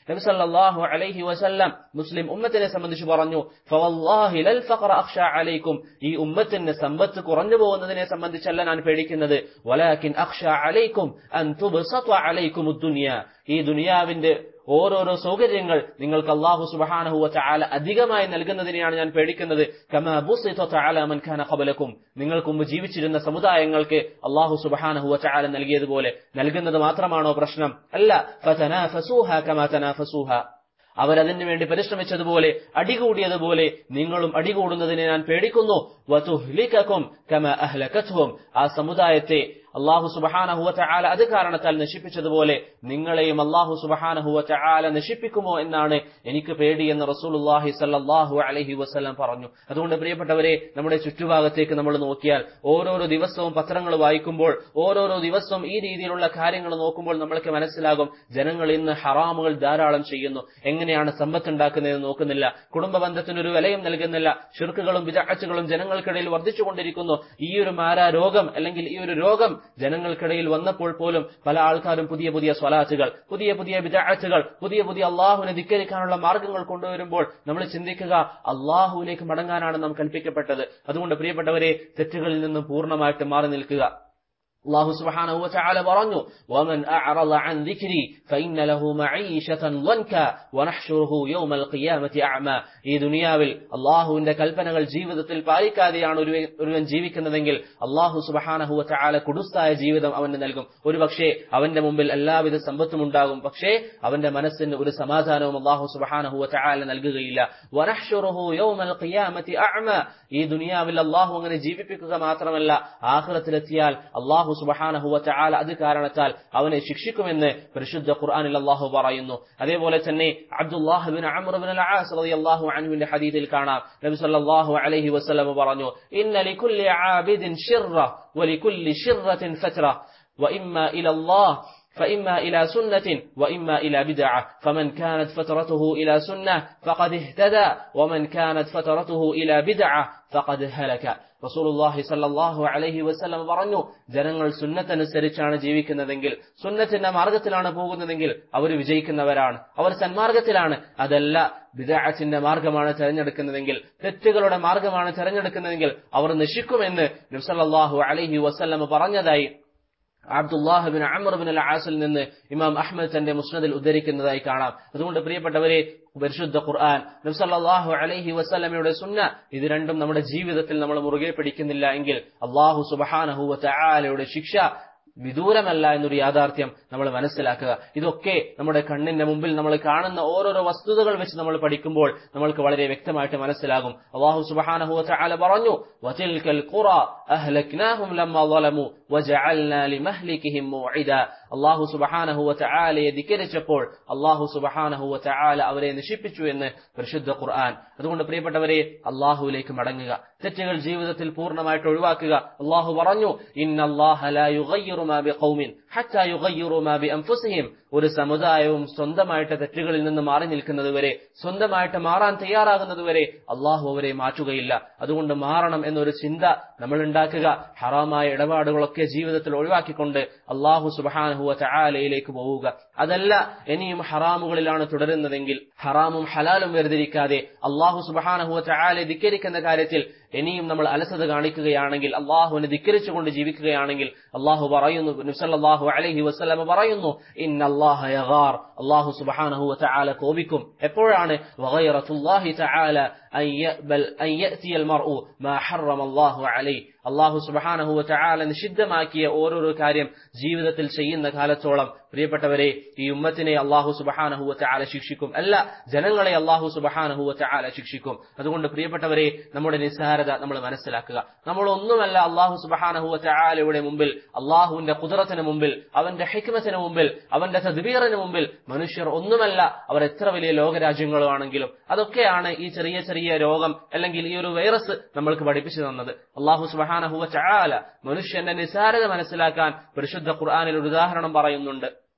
നബി സല്ലല്ലാഹു അലൈഹി വസല്ലം മുസ്ലിം ഉമ്മത്തിനെ സംബന്ധിച്ച് പറഞ്ഞു, ഫവല്ലാഹി ലൽ ഫഖറ അഖ്ശ അലൈക്കും, ഈ ഉമ്മത്തിന് സമ്പത്ത് കുറഞ്ഞു പോകുന്നതിനെ സംബന്ധിച്ചല്ല ഞാൻ പേടിക്കുന്നത്, വലാകിൻ അഖ്ശ അലൈക്കും അൻ തുബ്സത അലൈക്കുമുദ് ദുനിയ, ഈ ദുനിയാവിന്റെ ഓരോരോ സൗകര്യങ്ങൾ നിങ്ങൾക്ക് അല്ലാഹു സുബ്ഹാനഹു വ തആല അധികമായി നൽകുന്നതിനെയാണ് ഞാൻ പേടിക്കുന്നത്. കമാ ബുസിത അലാ മൻ കാന ഖബലക്കും, നിങ്ങൾക്ക് മുമ്പ് ജീവിച്ചിരുന്ന സമുദായങ്ങൾക്ക് അല്ലാഹു സുബ്ഹാനഹു വ തആല നൽകിയതുപോലെ നൽകുന്നത് മാത്രമാണോ പ്രശ്നം? അല്ല, ഫതനാഫസൂഹ കമാ തനാഫസൂഹ, അവരതിനു വേണ്ടി പരിശ്രമിച്ചതുപോലെ അടികൂടിയതുപോലെ നിങ്ങളും അടികൂടുന്നതിനെ ഞാൻ പേടിക്കുന്നു. വതുഹ്ലികകും കമാ അഹ്ലകത്ഹും, ആ സമുദായത്തെ അല്ലാഹു സുബ്ഹാനഹു വ തആല അത് കാരണത്താൽ നശിപ്പിച്ചതുപോലെ നിങ്ങളെയും അല്ലാഹു സുബ്ഹാനഹു വ തആല നശിപ്പിക്കുമോ എന്നാണ് എനിക്ക് പേടിയെന്ന് റസൂലുള്ളാഹി സ്വല്ലല്ലാഹു അലൈഹി വസല്ലം പറഞ്ഞു. അതുകൊണ്ട് പ്രിയപ്പെട്ടവരെ, നമ്മുടെ ചുറ്റുഭാഗത്തേക്ക് നമ്മൾ നോക്കിയാൽ, ഓരോരോ ദിവസവും പത്രങ്ങൾ വായിക്കുമ്പോൾ, ഓരോരോ ദിവസവും ഈ രീതിയിലുള്ള കാര്യങ്ങൾ നോക്കുമ്പോൾ നമ്മൾക്ക് മനസ്സിലാകും, ജനങ്ങൾ ഇന്ന് ഹറാമുകൾ ധാരാളം ചെയ്യുന്നു. എങ്ങനെയാണ് സമ്പത്ത് ഉണ്ടാക്കുന്നതെന്ന് നോക്കുന്നില്ല, കുടുംബ ബന്ധത്തിനൊരു വിലയും നൽകുന്നില്ല, ശിർക്കുകളും ബിദ്അത്തുകളും ജനങ്ങൾക്കിടയിൽ വർദ്ധിച്ചുകൊണ്ടിരിക്കുന്നു. ഈ ഒരു മാരാ രോഗം അല്ലെങ്കിൽ ഈ ഒരു രോഗം ജനങ്ങൾക്കിടയിൽ വന്നപ്പോൾ പോലും പല ആൾക്കാരും പുതിയ പുതിയ സ്വലാത്തുകൾ, പുതിയ പുതിയ ബിദ്അത്തുകൾ, പുതിയ പുതിയ അള്ളാഹുവിനെ ധിക്കരിക്കാനുള്ള മാർഗങ്ങൾ കൊണ്ടുവരുമ്പോൾ നമ്മൾ ചിന്തിക്കുക, അള്ളാഹുവിലേക്ക് മടങ്ങാനാണ് നാം കൽപ്പിക്കപ്പെട്ടത്. അതുകൊണ്ട് പ്രിയപ്പെട്ടവരെ, തെറ്റുകളിൽ നിന്നും പൂർണ്ണമായിട്ട് മാറി നിൽക്കുക. അല്ലാഹു സുബ്ഹാനഹു വ തആല പറഞ്ഞു, വമൻ അഅറള അൻ ദിക്രി ഫഇന്ന ലഹു മഈശതൻ വൻക വനഹ്ശുറുഹു യൗമൽ ഖിയാമത്തി അഅമ, ഈ ദുനിയാവിൽ അല്ലാഹുവിന്റെ കൽപ്പനകൾ ജീവിതത്തിൽ പാലിക്കാതെയാണ് ഒരുവൻ ജീവിക്കുന്നതെങ്കിൽ അല്ലാഹു സുബ്ഹാനഹു വ തആല കുടുസായ ജീവിതം അവന് നൽകും. ഒരുപക്ഷേ അവന്റെ മുമ്പിൽ എല്ലാവിധ സമ്പത്തും ഉണ്ടാകും, പക്ഷേ അവന്റെ മനസ്സിന് ഒരു സമാധാനവും അല്ലാഹു സുബ്ഹാനഹു വ തആല നൽകുകയില്ല. വനഹ്ശുറുഹു യൗമൽ ഖിയാമത്തി അഅമ, ഈ ദുനിയാവിൽ അല്ലാഹു അങ്ങനെ ജീവിപ്പിക്കുക മാത്രമല്ല, ആഖിറത്തിലെത്തിയാൽ അല്ലാഹു സുബ്ഹാനഹു വ തആല അത് കാരണത്താൽ അവനെ ശിക്ഷിക്കുമെന്ന് പരിശുദ്ധ ഖുർആനിൽ അല്ലാഹു പറയുന്നു. അതേപോലെ തന്നെ അബ്ദുല്ലാഹ് ഇബ്നു അംർ ഇബ്നു അൽ-ആസ് റളിയല്ലാഹു അൻഹുവിന്റെ ഹദീസിൽ കാണാം, നബി സല്ലല്ലാഹു അലൈഹി വസല്ലം പറഞ്ഞു, ഇന്ന ലികുല്ലി ആബിദിൻ ശിർറ വലികുല്ലി ശിർറത്തിൻ ഫത്ര വഇമ്മാ ഇലല്ലാഹ് فإما إلى سنة وإما إلى بدعة فمن كانت فترته إلى سنة فقد اهتدى ومن كانت فترته إلى بدعة فقد هلك. റസൂലുള്ളാഹി സ്വല്ലല്ലാഹു അലൈഹി വസല്ലം പറഞ്ഞു, ജനങ്ങൾ സുന്നത്തനുസരിച്ചാണ് ജീവിക്കുന്നതെങ്കിൽ, സുന്നത്തിന്റെ മാർഗത്തിലാണ് പോകുന്നതെങ്കിൽ അവർ വിജയിക്കുന്നവരാണ്, അവർ സന്മാർഗത്തിലാണ്. അതല്ല ബിദ്അത്തിന്റെ മാർഗമാണ് തിരഞ്ഞെടുക്കുന്നതെങ്കിൽ, തെറ്റുകളുടെ മാർഗമാണ് തിരഞ്ഞെടുക്കുന്നതെങ്കിൽ അവർ നശിക്കുമെന്ന് നബി സല്ലല്ലാഹു അലൈഹി വസല്ലം പറഞ്ഞതായി അബ്ദുല്ലാഹ് ഇബ്നു അംർ ഇബ്നു അൽ-ആസിൽ നിന്ന് ഇമാം അഹ്മദ് തന്റെ മുസ്നദിൽ ഉദ്ധരിക്കുന്നതായി കാണാം. അതുകൊണ്ട് പ്രിയപ്പെട്ടവരെ, പരിശുദ്ധ ഖുർആൻ, നബി സല്ലല്ലാഹു അലൈഹി വസല്ലമയുടെ സുന്ന, ഇത് രണ്ടും നമ്മുടെ ജീവിതത്തിൽ നമ്മൾ മുറുകെ പിടിക്കുന്നില്ല എങ്കിൽ അല്ലാഹു സുബ്ഹാനഹു വ തആലയുടെ ശിക്ഷ വിദൂരമല്ല എന്നൊരു യാഥാർത്ഥ്യം നമ്മൾ മനസ്സിലാക്കുക. ഇതൊക്കെ നമ്മുടെ കണ്ണിന്റെ മുമ്പിൽ നമ്മൾ കാണുന്ന ഓരോരോ വസ്തുതകൾ വെച്ച് നമ്മൾ പഠിക്കുമ്പോൾ നമ്മൾക്ക് വളരെ വ്യക്തമായിട്ട് മനസ്സിലാകും. അല്ലാഹു സുബ്ഹാനഹു വ തആല പറഞ്ഞു, വതിൽകൽ ഖുറ അഹ്ലക്നാഹും ലമ്മാ ളലമു വജഅൽനാ ലിമഹ്ലികിഹിം മൗഇദ. അല്ലാഹു സുബ്ഹാനഹു വ തആലയെ ധിക്കരിച്ചപ്പോൾ അല്ലാഹു സുബ്ഹാനഹു വ തആല അവരെ നശിപ്പിച്ചു എന്ന് പരിശുദ്ധ ഖുർആൻ. അതുകൊണ്ട് പ്രിയപ്പെട്ടവരെ, അല്ലാഹുവിലേക്ക് മടങ്ങുക, തെറ്റുകൾ ജീവിതത്തിൽ പൂർണ്ണമായിട്ട് ഒഴിവാക്കുക. അല്ലാഹു പറഞ്ഞു, ഇന്നല്ലാഹ ലാ യുഗയ്യിറു മാ ബിഖൗമിൻ ഹത്താ യുഗയ്യിറു മാ ബിഅൻഫുസിഹിം. ഒരു സമുദായവും സ്വന്തമായിട്ട് തെറ്റുകളിൽ നിന്ന് മാറി നിൽക്കുന്നതുവരെ, സ്വന്തമായിട്ട് മാറാൻ തയ്യാറാകുന്നതുവരെ അല്ലാഹു അവരെ മാറ്റുകയില്ല. അതുകൊണ്ട് മാറണം എന്നൊരു ചിന്ത നമ്മൾ ഉണ്ടാക്കുക. ഹറാമായ ഇടപാടുകളൊക്കെ ജീവിതത്തിൽ ഒഴിവാക്കിക്കൊണ്ട് അല്ലാഹു സുബ്ഹാനഹു വ തആലയിലേക്ക് പോവുക. അതല്ല ഇനിയും ഹറാമുകളിലാണ് തുടരുന്നതെങ്കിൽ, ഹറാമും ഹലാലും വേർതിരിക്കാതെ അല്ലാഹു സുബ്ഹാനഹു വ തആലയെ ധിക്കരിക്കുന്ന കാര്യത്തിൽ ഇനിയും നമ്മൾ അലസത കാണിക്കുകയാണെങ്കിൽ, അല്ലാഹുവിനെ ധിക്കരിച്ചുകൊണ്ട് ജീവിക്കുകയാണെങ്കിൽ, അല്ലാഹു പറയുന്നു, നബി സല്ലല്ലാഹു അലൈഹി വസല്ലം പറയുന്നു, ഇന്നല്ലാഹ യഗാർ, അല്ലാഹു സുബ്ഹാനഹു വ തആല കോപിക്കും. എപ്പോഴാണ്? വഗൈറത്തുല്ലാഹി തആല അൻ യഅബൽ അൻ യഅതിയൽ മർഉ മാ ഹറമല്ലാഹു അലൈഹി. അല്ലാഹു സുബ്ഹാനഹു വ തആല നിഷിദ്ധമാക്കിയ ഓരോരോ കാര്യം ജീവിതത്തിൽ ചെയ്യുന്ന കാലത്തോളം പ്രിയപ്പെട്ടവരെ, ഈ ഉമ്മത്തിനെ അല്ലാഹു സുബ്ഹാനഹു വ തആല ശിക്ഷിക്കും. അല്ല, ജനങ്ങളെ അല്ലാഹു സുബ്ഹാനഹു വ തആല ശിക്ഷിക്കും. അതുകൊണ്ട് പ്രിയപ്പെട്ടവരെ, നമ്മുടെ നിസ്സാരത നമ്മൾ മനസ്സിലാക്കുക. നമ്മൾ ഒന്നുമല്ല അല്ലാഹു സുബ്ഹാനഹു വ തആലയുടെ മുമ്പിൽ, അല്ലാഹുവിന്റെ ഖുദ്റത്തിന് മുമ്പിൽ, അവന്റെ ഹിക്മത്തിന് മുമ്പിൽ, അവന്റെ തദ്ബീറിന് മുമ്പിൽ മനുഷ്യർ ഒന്നുമല്ല. അവർ എത്ര വലിയ ലോകരാജ്യങ്ങളുമാണെങ്കിലും അതൊക്കെയാണ് ഈ ചെറിയ ചെറിയ രോഗം അല്ലെങ്കിൽ ഈ ഒരു വൈറസ് നമ്മൾക്ക് പഠിപ്പിച്ചു തന്നത്. അല്ലാഹു സുബ്ഹാനഹു വ തആല മനുഷ്യന്റെ നിസ്സാരത മനസ്സിലാക്കാൻ പരിശുദ്ധ ഖുർആനിൽ ഒരു ഉദാഹരണം പറയുന്നുണ്ട്.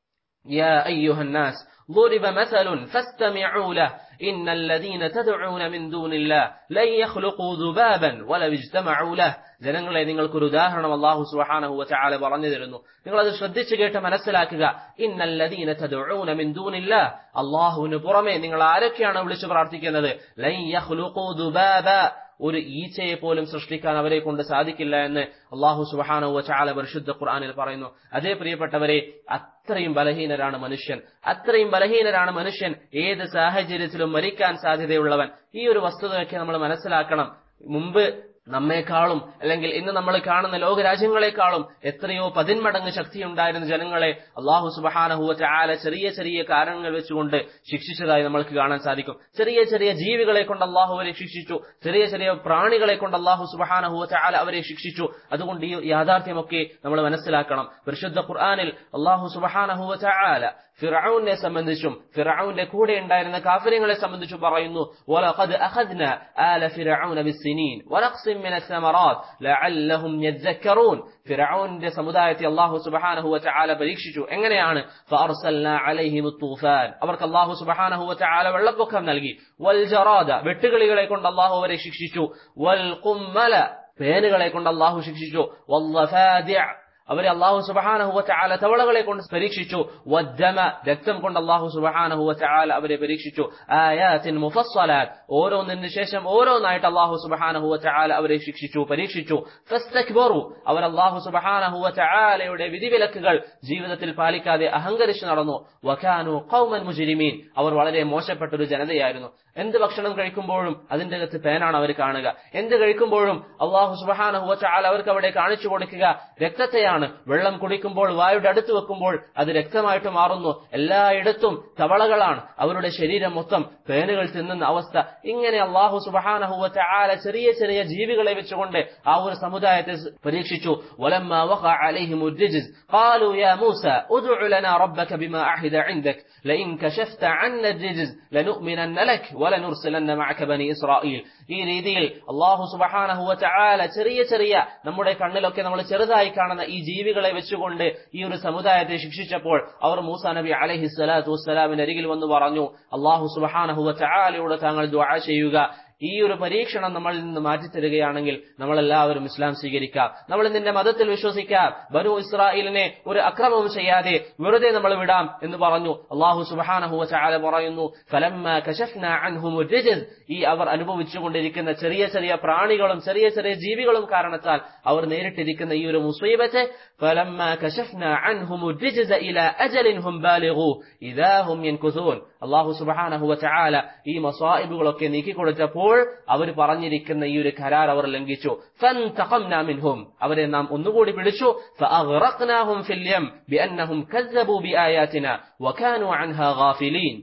يا أيها الناس ضرب مثل فاستمعوا له إن الذين تدعون من دون الله لن يخلقوا ذبابا ولو اجتمعوا له. ജനങ്ങളെ, നിങ്ങൾക്കൊരു ഉദാഹരണം അല്ലാഹു സുബ്ഹാനഹു വ തആല പറഞ്ഞു തരുന്നു. നിങ്ങൾ അത് ശ്രദ്ധിച്ചു കേട്ട് മനസ്സിലാക്കുക. ഇന്നല്ലദീന തദ്ഉന മിൻ ദൂനില്ലാഹ്, അല്ലാഹുവിന് പുറമെ നിങ്ങൾ ആരൊക്കെയാണ് വിളിച്ചു പ്രാർത്ഥിക്കുന്നത്? ലൻ യഖ്ലുഖൂ ദുബാബ, ഒരു ഈച്ചയെ പോലും സൃഷ്ടിക്കാൻ അവരെ കൊണ്ട് സാധിക്കില്ല എന്ന് അല്ലാഹു സുബ്ഹാനഹു വ തആല പരിശുദ്ധ ഖുർആനിൽ പറയുന്നു. അതേ പ്രിയപ്പെട്ടവരെ, അത്രയും ബലഹീനരാണ് മനുഷ്യൻ, അത്രയും ബലഹീനരാണ് മനുഷ്യൻ. ഏത് സാഹചര്യത്തിലും മരിക്കാൻ സാധ്യതയുള്ളവൻ. ഈ ഒരു വസ്തുതയൊക്കെ നമ്മൾ മനസ്സിലാക്കണം. മുമ്പ് നമ്മെക്കാളും അല്ലെങ്കിൽ ഇന്ന് നമ്മൾ കാണുന്ന ലോകരാജ്യങ്ങളെക്കാളും എത്രയോ പതിന്മടങ്ങ് ശക്തിയുണ്ടായിരുന്ന ജനങ്ങളെ അല്ലാഹു സുബ്ഹാനഹു വ തആല ചെറിയ ചെറിയ കാരണങ്ങൾ വെച്ചുകൊണ്ട് ശിക്ഷിച്ചതായി നമ്മൾക്ക് കാണാൻ സാധിക്കും. ചെറിയ ചെറിയ ജീവികളെ കൊണ്ട് അല്ലാഹു അവരെ ശിക്ഷിച്ചു, ചെറിയ ചെറിയ പ്രാണികളെ കൊണ്ട് അല്ലാഹു സുബ്ഹാനഹു വ തആല അവരെ ശിക്ഷിച്ചു. അതുകൊണ്ട് ഈ യാഥാർത്ഥ്യമൊക്കെ നമ്മൾ മനസ്സിലാക്കണം. പരിശുദ്ധ ഖുർആനിൽ അല്ലാഹു സുബ്ഹാനഹു വ തആല ഫിർഔനെ സംബന്ധിച്ചും ഫിർഔന്റെ കൂടെ ഉണ്ടായിരുന്ന കാഫിറുകളെ സംബന്ധിച്ചും പറയുന്നു, വലഖദ് അഖദ്നാ ആല ഫിർഔന ബിസ്സിനീൻ വനഖ്സിൻ മിനസ് സമറാത്ത് ലഅല്ലഹും യദ്ദക്കറൂൻ. ഫിർഔന്റെ സമുദായത്തെ അല്ലാഹു സുബ്ഹാനഹു വ തആല പരീക്ഷിച്ചു. എങ്ങനെയാണ്? ഫഅർസൽനാ അലൈഹിം തുഫാൻ, അവർക്ക് അല്ലാഹു സുബ്ഹാനഹു വ തആല വെള്ളപ്പൊക്കം നൽകി. വൽ ജറാദ, വെട്ടുകിളികളെ കൊണ്ട് അല്ലാഹു അവരെ ശിക്ഷിച്ചു. വൽ ഖുമ്മല, പേനുകളെ കൊണ്ട് അല്ലാഹു ശിക്ഷിച്ചു. വല്ലഫാദിഅ, അവരെ അല്ലാഹു സുബ്ഹാനഹു വ തആല തവളകളെ കൊണ്ട് പരീക്ഷിച്ചു. വദ്ദമ, രക്തം കൊണ്ട് അല്ലാഹു സുബ്ഹാനഹു വ തആല അവരെ പരീക്ഷിച്ചു. ആയാത്തിൻ മുഫസ്സലാത്ത്, ഓരോന്നിന് ശേഷം ഓരോന്നായിട്ട് അല്ലാഹു സുബ്ഹാനഹു വ തആല അവരെ ശിക്ഷിച്ചു, പരീക്ഷിച്ചു. ഫസ്തക്ബറു, അവർ അല്ലാഹു സുബ്ഹാനഹു വ തആലയുടെ വിധിവിലക്കുകൾ ജീവിതത്തിൽ പാലിക്കാതെ അഹങ്കരിച്ചു നടന്നു. വകാനു ഖൗമൻ മുജ്രിമീൻ, അവർ വളരെ മോശപ്പെട്ട ഒരു ജനതയായിരുന്നു. എന്ത് ഭക്ഷണം കഴിക്കുമ്പോഴും അതിന്റെ അകത്ത് പേനാണ് അവർ കാണുക. എന്ത് കഴിക്കുമ്പോഴും അല്ലാഹു സുബ്ഹാനഹു വ തആല അവർക്ക് അവിടെ കാണിച്ചു കൊടുക്കുക രക്തത്തെയാണ്. വെള്ളം കുടിക്കുമ്പോൾ വായുടെ അടുത്ത് വെക്കുമ്പോൾ അത് രക്തമായിട്ട് മാറുന്നു. എല്ലായിടത്തും തവളകളാണ്, അവരുടെ ശരീരം മൊത്തം പേനുകൾ തിന്നുന്ന അവസ്ഥ. ഇങ്ങനെ അല്ലാഹു സുബ്ഹാനഹു വ തആല ചെറിയ ചെറിയ ജീവികളെ വെച്ചുകൊണ്ട് ആ ഒരു സമുദായത്തെ പരീക്ഷിച്ചു. വലമ്മാ വഖഅ അലൈഹിമുർ റിജ്സ് ഖാലൂ യാ മൂസ ഉദ്ഉ ലനാ റബ്ബക ബിമാ അഹിദ ഇൻദക ലഇൻ കശഫ്ത അന്ന റിജ്സ് ലനുഅ്മിനന്ന ലക വലനുർസിലന്ന മഅക ബനി ഇസ്രായീൽ. ഈ രീതിയിൽ അല്ലാഹു സുബ്ഹാനഹു വ തആല ചെറിയ ചെറിയ, നമ്മുടെ കണ്ണിലൊക്കെ നമ്മൾ ചെറുതായി കാണുന്ന ഈ ജീവികളെ വെച്ചുകൊണ്ട് ഈ ഒരു സമുദായത്തെ ശിക്ഷിച്ചപ്പോൾ അവർ മൂസാ നബി അലൈഹി സ്വലാത്തു വസ്സലാമിന്റെ അരികിൽ വന്ന് പറഞ്ഞു, അല്ലാഹു സുബ്ഹാനഹു വ തആലയോട് താങ്കൾ ദുആ ചെയ്യുക, ഈ ഒരു പരീക്ഷണം നമ്മളിൽ നിന്ന് മാറ്റിത്തരികയാണെങ്കിൽ നമ്മളെല്ലാവരും ഇസ്ലാം സ്വീകരിക്കാം, നമ്മൾ നിന്റെ മതത്തിൽ വിശ്വസിക്കാം, ബനൂ ഇസ്രായേലിനെ ഒരു അക്രമവും ചെയ്യാതെ വെറുതെ നമ്മൾ വിടാം എന്ന് പറഞ്ഞു. അല്ലാഹു സുബ്ഹാനഹു വ തആല പറയുന്നു, ഫലമ്മാ കശഫ്നാ അൻഹുമുർ റിജ്സ്, ഈ അവർ അനുഭവിച്ചുകൊണ്ടിരിക്കുന്ന ചെറിയ ചെറിയ പ്രാണികളും ചെറിയ ചെറിയ ജീവികളും കാരണത്താൽ അവർ നേരിട്ടിരിക്കുന്ന ഈ ഒരു മുസീബത്ത്, ഫലമ്മാ കശഫ്നാ അൻഹുമുർ റിജ്സ ഇലാ അജലിൻ ഹും ബാലിഗൂ ഇദാ ഹും യൻകുസൂൻ. അല്ലാഹു സുബ്ഹാനഹു വ തആല ഈ മസായിബുകളൊക്കെ നീക്കിക്കൊടുത്തപ്പോൾ അവർ പറഞ്ഞിരിക്കുന്ന ഈ ഒരു കരാർ അവർ ലംഘിച്ചു. ഫൻതഖംനാ മിൻഹും, അവരെ നാം ഒന്നുകൂടി പിടിച്ചു. ഫഅഗ്റഖ്നാഹും ഫിൽ യം ബിഅന്നഹും കസ്സബൂ ബിആയാതിനാ വകാനൂ അൻഹാ ഗാഫിലീൻ.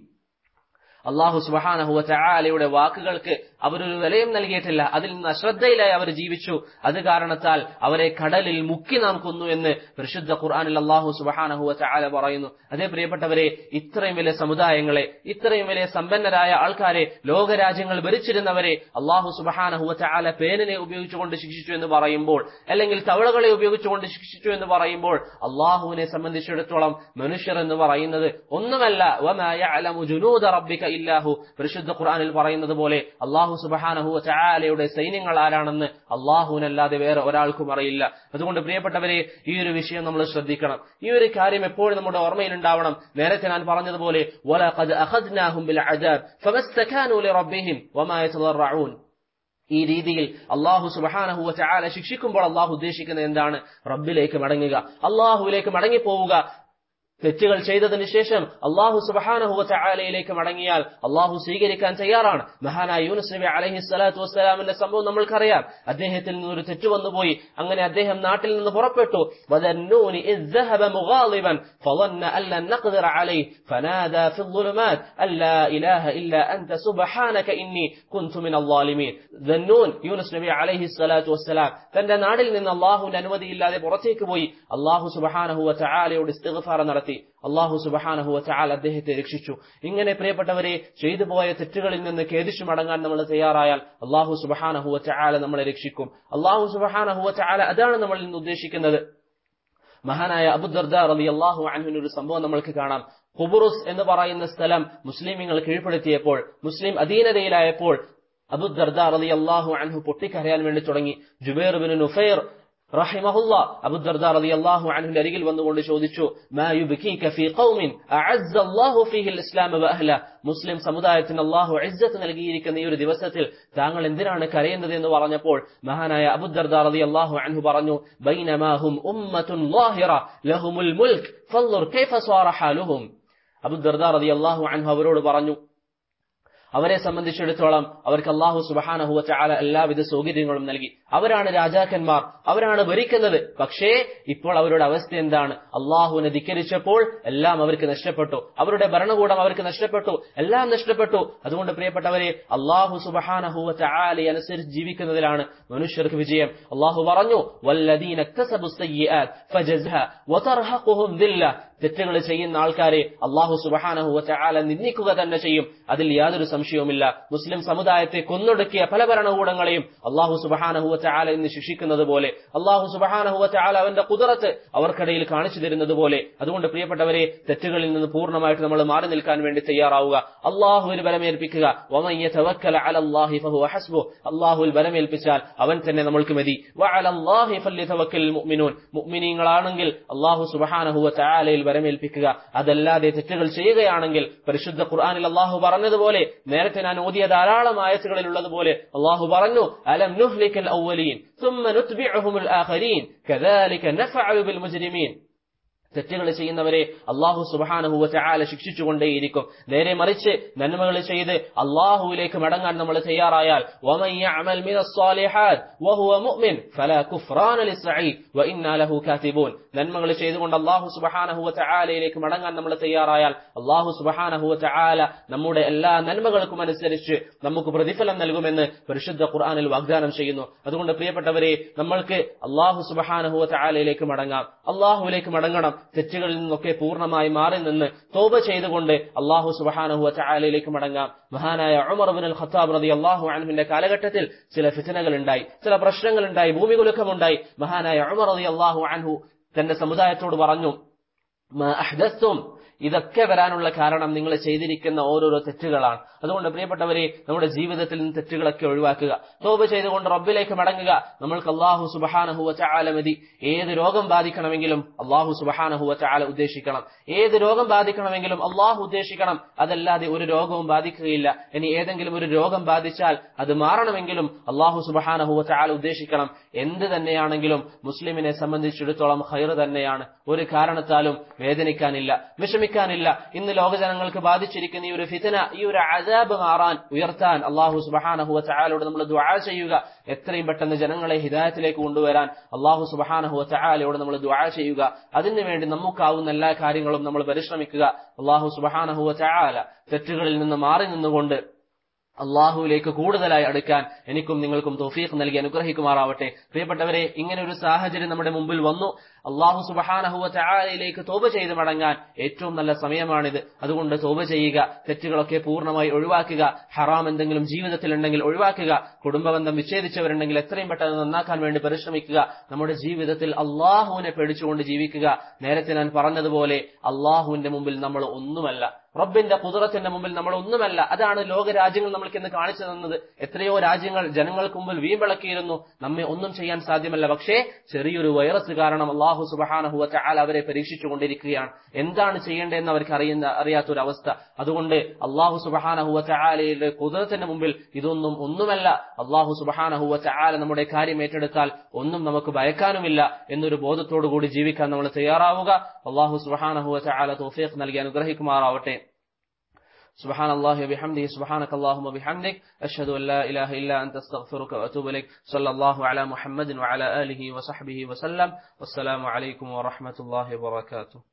അല്ലാഹു സുബ്ഹാനഹു വ തആലയുടെ വാക്കുകൾക്ക് അവരൊരു വിലയും നൽകിയിട്ടില്ല, അതിൽ നിന്ന് അശ്രദ്ധയിലായി അവർ ജീവിച്ചു. അത് കാരണത്താൽ അവരെ കടലിൽ മുക്കി നാം കൊന്നു എന്ന് പരിശുദ്ധ ഖുർആനിൽ അല്ലാഹു സുബ്ഹാനഹു വ തആല പറയുന്നു. അതേ പ്രിയപ്പെട്ടവരെ, ഇത്രയും വലിയ സമുദായങ്ങളെ, ഇത്രയും വലിയ സമ്പന്നരായ ആൾക്കാരെ, ലോകരാജ്യങ്ങൾ ഭരിച്ചിരുന്നവരെ അല്ലാഹു സുബ്ഹാനഹു വ തആല പേനിനെ ഉപയോഗിച്ചുകൊണ്ട് ശിക്ഷിച്ചു എന്ന് പറയുമ്പോൾ, അല്ലെങ്കിൽ തവളകളെ ഉപയോഗിച്ചുകൊണ്ട് ശിക്ഷിച്ചു എന്ന് പറയുമ്പോൾ, അല്ലാഹുവിനെ സംബന്ധിച്ചിടത്തോളം മനുഷ്യർ എന്ന് പറയുന്നത് ഒന്നുമല്ല. വമാ യഅലമു ജുനൂദ റബ്ബിക ഇല്ലാഹു, പരിശുദ്ധ ഖുർആനിൽ പറയുന്നത് പോലെ അല്ലാഹു സുബ്ഹാനഹു വ തആലയുടെ സൈന്യങ്ങൾ ആരാണെന്ന് അല്ലാഹുവിനല്ലാതെ വേറെ ഒരാൾക്കും അറിയില്ല. അതുകൊണ്ട് പ്രിയപ്പെട്ടവരെ, ഈ ഒരു വിഷയം നമ്മൾ ശ്രദ്ധിക്കണം. ഈ ഒരു കാര്യം എപ്പോഴും നമ്മുടെ ഓർമ്മയിൽ ഉണ്ടാവണം. നേരത്തെ ഞാൻ പറഞ്ഞതുപോലെ വലഖദ് അഖദ്നാഹും ബിൽ അദാബ് ഫമസ്തകാനൂ ലിറബ്ബിഹിം വമാ യതദറഊൻ. ഈ രീതിയിൽ അല്ലാഹു സുബ്ഹാനഹു വ തആല ശിക്ഷിക്കുമ്പോൾ അല്ലാഹു ഉദ്ദേശിക്കുന്നത് എന്താണ്? റബ്ബിലേക്ക് മടങ്ങുക, അല്ലാഹുവിലേക്ക് മടങ്ങിപ്പോവുക. തെറ്റുകൾ ചെയ്തതിനു ശേഷം അല്ലാഹു സുബ്ഹാനഹു വ തആലയിലേക്ക് മടങ്ങിയാൽ അല്ലാഹു സ്വീകരിക്കാൻ തയ്യാറാണ്. മഹാനായ യൂനുസ് നബി അലൈഹി സ്വലാത്തു വസ്സലാമിന്റെ സംഭവം നമ്മൾക്കറിയാം. അദ്ദേഹത്തിൽ നിന്നൊരു തെറ്റ് വന്നുപോയി. അങ്ങനെ അദ്ദേഹം നാട്ടിൽ നിന്ന് പുറപ്പെട്ടു. വദന്നൂനി ഇദ് ദഹബ മുഗാളിബൻ ഫظن അൻ ലൻ നഖ്ദിറ അലൈഹി ഫനാദാ ഫി الظുലുമാത് അല്ലാ ഇലാഹ ഇല്ലാ അൻത സുബ്ഹാനക ഇന്നി കുൻതു മിനൽ ളാലിമീൻ. ദന്നൂൻ, യൂനുസ് നബി അലൈഹി സ്വലാത്തു വസ്സലാം തന്റെ നാട്ടിൽ നിന്ന് അല്ലാഹുവിന്റെ അനുമതിയില്ലാതെ പുറത്തേക്ക് പോയി. അല്ലാഹു സുബ്ഹാനഹു വ തആലയോട് ഇസ്തിഗ്ഫാർ നടത്തി. അല്ലാഹു സുബ്ഹാനഹു വ തആല അദ്ദേഹത്തെ രക്ഷിച്ചു. ഇങ്ങനെ പ്രിയപ്പെട്ടവരെ, ചെയ്തു പോയ തെറ്റുകളിൽ നിന്ന് ഖേദിച്ചു മടങ്ങാൻ നമ്മൾ തയ്യാറായാൽ അല്ലാഹു സുബ്ഹാനഹു വ തആല നമ്മളെ രക്ഷിക്കും. അല്ലാഹു സുബ്ഹാനഹു വ തആല അതാണ് നമ്മളിൽ നിന്ന് ഉദ്ദേശിക്കുന്നത്. മഹാനായ അബൂ ദർദാ റളിയല്ലാഹു അൻഹുവിന്റെ ഒരു സംഭവം നമ്മൾക്ക് കാണാം. ഖുബ്റുസ് എന്ന് പറയുന്ന സ്ഥലം മുസ്ലിമീങ്ങൾ കീഴ്പ്പെടുത്തിയപ്പോൾ, മുസ്ലിം അധീനതയിലായപ്പോൾ അബൂ ദർദാ റളിയല്ലാഹു അൻഹു പൊട്ടിക്കരയാൻ വേണ്ടി തുടങ്ങി. ജുബൈർ ഇബ്നു നുഫൈർ റഹിമഹുല്ലാ അബൂ ദർദാ റളിയല്ലാഹു അൻഹുവിന്റെ അരികിൽ വന്നുകൊണ്ട് ചോദിച്ചു, മാ യുബ്കീക ഫീ ഖൗമിൻ അഅസ്സ അല്ലാഹു ഫീഹിൽ ഇസ്ലാം വ അഹ്ല, മുസ്ലിം സമുദായത്തിന് അല്ലാഹു ഇസ്സത്ത് നൽകിയിരിക്കുന്ന ഈ ഒരു ദിവസത്തിൽ താങ്കൾ എന്തിനാണ് കരയുന്നത് എന്ന് പറഞ്ഞപ്പോൾ മഹാനായ അബൂ ദർദാ റളിയല്ലാഹു അൻഹു പറഞ്ഞു, ബൈനമാ ഹും ഉമ്മത്തുൻ ളാഹിറ ലഹുമുൽ മുൽക്ക് ഫൻദുർ കൈഫ സാറ ഹാലുഹും. അബൂ ദർദാ റളിയല്ലാഹു അൻഹു അവരോട് പറഞ്ഞു, അവരെ സംബന്ധിച്ചിടത്തോളം അവർക്ക് അല്ലാഹു സുബ്ഹാനഹു വ തആല എല്ലാവിധ സൗകര്യങ്ങളും നൽകി, അവരാണ് രാജാക്കന്മാർ, അവരാണ് ഭരിക്കുന്നത്. പക്ഷേ ഇപ്പോൾ അവരുടെ അവസ്ഥ എന്താണ്? അല്ലാഹുവിനെ ധിക്കരിച്ചപ്പോൾ എല്ലാം അവർക്ക് നഷ്ടപ്പെട്ടു, അവരുടെ ഭരണകൂടം അവർക്ക് നഷ്ടപ്പെട്ടു, എല്ലാം നഷ്ടപ്പെട്ടു. അതുകൊണ്ട് പ്രിയപ്പെട്ടവരെ, അല്ലാഹു സുബ്ഹാനഹു വ തആലയെ അനുസരിച്ച് ജീവിക്കുന്നതിലാണ് മനുഷ്യർക്ക് വിജയം. അല്ലാഹു പറഞ്ഞു, വല്ലദീന ഇക്തസബു സയ്യിആത് ഫജസ്ഹ വതർഹഖുഹും ദില്ല, തെറ്റുകൾ ചെയ്യുന്ന ആൾക്കാരെ അല്ലാഹു സുബ്ഹാനഹു വ തആല നിന്ദിക്കുക തന്നെ ചെയ്യും, അതിൽ യാതൊരു സംശയവുമില്ല. മുസ്ലിം സമുദായത്തെ കൊന്നൊടുക്കിയ പല ഭരണകൂടങ്ങളെയും അല്ലാഹു സുബ്ഹാനഹു വ തആല ഇന്ന് ശിക്ഷിക്കുന്നത് പോലെ, അല്ലാഹു സുബ്ഹാനഹു വ തആല അവന്റെ ഖുദ്റത്ത് അവർക്കിടയിൽ കാണിച്ചു തരുന്നത് പോലെ. അതുകൊണ്ട് പ്രിയപ്പെട്ടവരെ, തെറ്റുകളിൽ നിന്ന് പൂർണ്ണമായിട്ട് നമ്മൾ മാറി നിൽക്കാൻ വേണ്ടി തയ്യാറാവുക, അല്ലാഹുവിൽ ബലമേൽപ്പിക്കുക. വമൻ യതവക്കല അലല്ലാഹി ഫഹുവ ഹസ്ബുഹ്, അല്ലാഹുവിൽ ബലമേൽപ്പിച്ചാൽ അവൻ തന്നെ നമ്മൾക്ക് മതി. വഅലല്ലാഹി ഫല്യതവക്കൽ മുഅ്മിനൂൻ, മുഅ്മിനീങ്ങളാണെങ്കിൽ അല്ലാഹു സുബ്ഹാനഹു വ തആലയിൽ ബലമേൽപ്പിക്കുക. അതല്ലാതെ തെറ്റുകൾ ചെയ്യുകയാണെങ്കിൽ പരിശുദ്ധ ഖുർആനിൽ അല്ലാഹു പറഞ്ഞതുപോലെ, നേരത്തെ ഞാൻ ഓതിയ ധാരാളം ആയത്തുകളിൽ ഉള്ളതുപോലെ അല്ലാഹു പറഞ്ഞു, അലം നുഹ്ലികൽ അവ്വലീൻ ثم نتبعهم الآخرين كذلك نفعل بالمجرمين. തെറ്റുകൾ ചെയ്യുന്നവരെ അല്ലാഹു സുബ്ഹാനഹു വ തആല ശിക്ഷിച്ചുകൊണ്ടേയിരിക്കും. നേരെ മറിച്ച് നന്മകൾ ചെയ്ത് അല്ലാഹുവിലേക്ക് മടങ്ങാൻ നമ്മൾ തയ്യാറായാൽ, വമൻ യഅമൽ മിനസ് സാലിഹാത്ത് വഹുവ മുഅ്മിൻ ഫലാ കുഫ്റാന ലിസ്സഈ വഇന്നാ ലഹു കാതിബൂൻ. നന്മകൾ ചെയ്തുകൊണ്ട് അല്ലാഹു സുബ്ഹാനഹു വ തആലയിലേക്ക് മടങ്ങാൻ നമ്മൾ തയ്യാറായാൽ അല്ലാഹു സുബ്ഹാനഹു വ തആല നമ്മുടെ എല്ലാ നന്മകൾക്കും അനുസരിച്ച് നമുക്ക് പ്രതിഫലം നൽകുമെന്ന് പരിശുദ്ധ ഖുർആനിൽ വാഗ്ദാനം ചെയ്യുന്നു. അതുകൊണ്ട് പ്രിയപ്പെട്ടവരെ, നമ്മൾക്ക് അല്ലാഹു സുബ്ഹാനഹു വ തആലയിലേക്ക് മടങ്ങാം, അല്ലാഹുവിലേക്ക് മടങ്ങണം. തെറ്റുകളിൽ നിന്നൊക്കെ പൂർണ്ണമായി മാറി നിന്ന് തൗബ ചെയ്തുകൊണ്ട് അല്ലാഹു സുബ്ഹാനഹു വ തആലയിലേക്ക് മടങ്ങാം. മഹാനായ ഉമർ ഇബ്നുൽ ഖത്താബ് റളിയല്ലാഹു അൻഹുവിന്റെ കാലഘട്ടത്തിൽ ചില ഫിത്നകൾ ഉണ്ടായി, ചില പ്രശ്നങ്ങൾ ഉണ്ടായി, ഭൂമികുലുക്കമുണ്ടായി. മഹാനായ ഉമർ റളിയല്ലാഹു അൻഹു തന്റെ സമുദായത്തോട് പറഞ്ഞു, മാ അഹ്ദസ്തും, ഇതൊക്കെ വരാനുള്ള കാരണം നിങ്ങൾ ചെയ്തിരിക്കുന്ന ഓരോരോ തെറ്റുകളാണ്. അതുകൊണ്ട് പ്രിയപ്പെട്ടവരെ, നമ്മുടെ ജീവിതത്തിൽ നിന്ന് തെറ്റുകളൊക്കെ ഒഴിവാക്കുക, തൗബ ചെയ്തുകൊണ്ട് റബ്ബിലേക്ക് മടങ്ങുക. നമ്മൾക്ക് അല്ലാഹു സുബ്ഹാനഹു വ തആല മതി. ഏത് രോഗം ബാധിക്കണമെങ്കിലും അല്ലാഹു സുബ്ഹാനഹു വ തആല ഉദ്ദേശിക്കണം, ഏത് രോഗം ബാധിക്കണമെങ്കിലും അല്ലാഹു ഉദ്ദേശിക്കണം. അതല്ലാതെ ഒരു രോഗവും ബാധിക്കുകയില്ല. ഇനി ഏതെങ്കിലും ഒരു രോഗം ബാധിച്ചാൽ അത് മാറണമെങ്കിലും അല്ലാഹു സുബ്ഹാനഹു വ തആല ഉദ്ദേശിക്കണം. എന്ത് തന്നെയാണെങ്കിലും മുസ്ലിമിനെ സംബന്ധിച്ചിടത്തോളം ഖൈർ തന്നെയാണ്. ഒരു കാരണത്താലും വേദനിക്കാനില്ല, വിഷമിക്കാനില്ല. ഇന്ന് ലോകജനങ്ങൾക്ക് ബാധിച്ചിരിക്കുന്ന ഈ ഒരു ഫിത്ന, ഈ ഒരു അസാബ് മാറാൻ, ഉയർത്താൻ അല്ലാഹു സുബ്ഹാനഹു വ തആലയോട് നമ്മൾ ദുആ ചെയ്യുക. എത്രയും പെട്ടെന്ന് ജനങ്ങളെ ഹിദായത്തിലേക്ക് കൊണ്ടുവരാൻ അല്ലാഹു സുബ്ഹാനഹു വ തആലയോട് നമ്മൾ ദുആ ചെയ്യുക. അതിനുവേണ്ടി നമുക്കാവുന്ന എല്ലാ കാര്യങ്ങളും നമ്മൾ പരിശ്രമിക്കുക. അല്ലാഹു സുബ്ഹാനഹു വ തആല തെറ്റുകളിൽ നിന്ന് മാറി നിന്നുകൊണ്ട് അല്ലാഹുവിലേക്ക് കൂടുതലായി അടുക്കാൻ എനിക്കും നിങ്ങൾക്കും തൗഫീഖ് നൽകി അനുഗ്രഹിക്കുമാറാവട്ടെ. പ്രിയപ്പെട്ടവരെ, ഇങ്ങനെ ഒരു സാഹചര്യം നമ്മുടെ മുമ്പിൽ വന്നു. അല്ലാഹു സുബ്ഹാനഹു വ തആലയിലേക്ക് തൗബ ചെയ്ത് മടങ്ങാൻ ഏറ്റവും നല്ല സമയമാണിത്. അതുകൊണ്ട് തൗബ ചെയ്യുക, തെറ്റുകളൊക്കെ പൂർണ്ണമായി ഒഴിവാക്കുക, ഹറാം എന്തെങ്കിലും ജീവിതത്തിൽ ഉണ്ടെങ്കിൽ ഒഴിവാക്കുക, കുടുംബബന്ധം വിച്ഛേദിച്ചവരുണ്ടെങ്കിൽ എത്രയും പെട്ടെന്ന് നന്നാക്കാൻ വേണ്ടി പരിശ്രമിക്കുക. നമ്മുടെ ജീവിതത്തിൽ അല്ലാഹുവിനെ പേടിച്ചുകൊണ്ട് ജീവിക്കുക. നേരത്തെ ഞാൻ പറഞ്ഞതുപോലെ അല്ലാഹുവിന്റെ മുമ്പിൽ നമ്മൾ ഒന്നുമല്ല, റബ്ബിന്റെ ഖുദ്റത്തിന്റെ മുമ്പിൽ നമ്മൾ ഒന്നുമല്ല. അതാണ് ലോകരാജ്യങ്ങൾ നമ്മൾക്ക് ഇന്ന് കാണിച്ചു തന്നത്. എത്രയോ രാജ്യങ്ങൾ ജനങ്ങൾക്ക് മുമ്പിൽ വീമ്പിളക്കിയിരുന്നു, നമ്മെ ഒന്നും ചെയ്യാൻ സാധ്യമല്ല. പക്ഷേ ചെറിയൊരു വൈറസ് കാരണം അല്ലാഹു സുബ്ഹാനഹു വ തആല അവരെ പരീക്ഷിച്ചുകൊണ്ടിരിക്കുകയാണ്. എന്താണ് ചെയ്യേണ്ടതെന്ന് അവർക്ക് അറിയുന്ന അറിയാത്തൊരവസ്ഥ. അതുകൊണ്ട് അല്ലാഹു സുബ്ഹാനഹു വ തആലയുടെ ഖുദ്റത്തിന്റെ മുമ്പിൽ ഇതൊന്നും ഒന്നുമല്ല. അല്ലാഹു സുബ്ഹാനഹു വ തആല നമ്മുടെ കാര്യം ഏറ്റെടുത്താൽ ഒന്നും നമുക്ക് ഭയക്കാനുമില്ല എന്നൊരു ബോധത്തോടു കൂടി ജീവിക്കാൻ നമ്മൾ തയ്യാറാവുക. അല്ലാഹു സുബ്ഹാനഹു വ തആല തൗഫീഖ് നൽകി അനുഗ്രഹിക്കുമാറാവട്ടെ. سبحان الله وبحمده سبحانك اللهم وبحمدك أشهد أن لا إله إلا أنت استغفرك وأتوب إليك صلى الله على محمد وعلى آله وصحبه وسلم والسلام عليكم ورحمة الله وبركاته.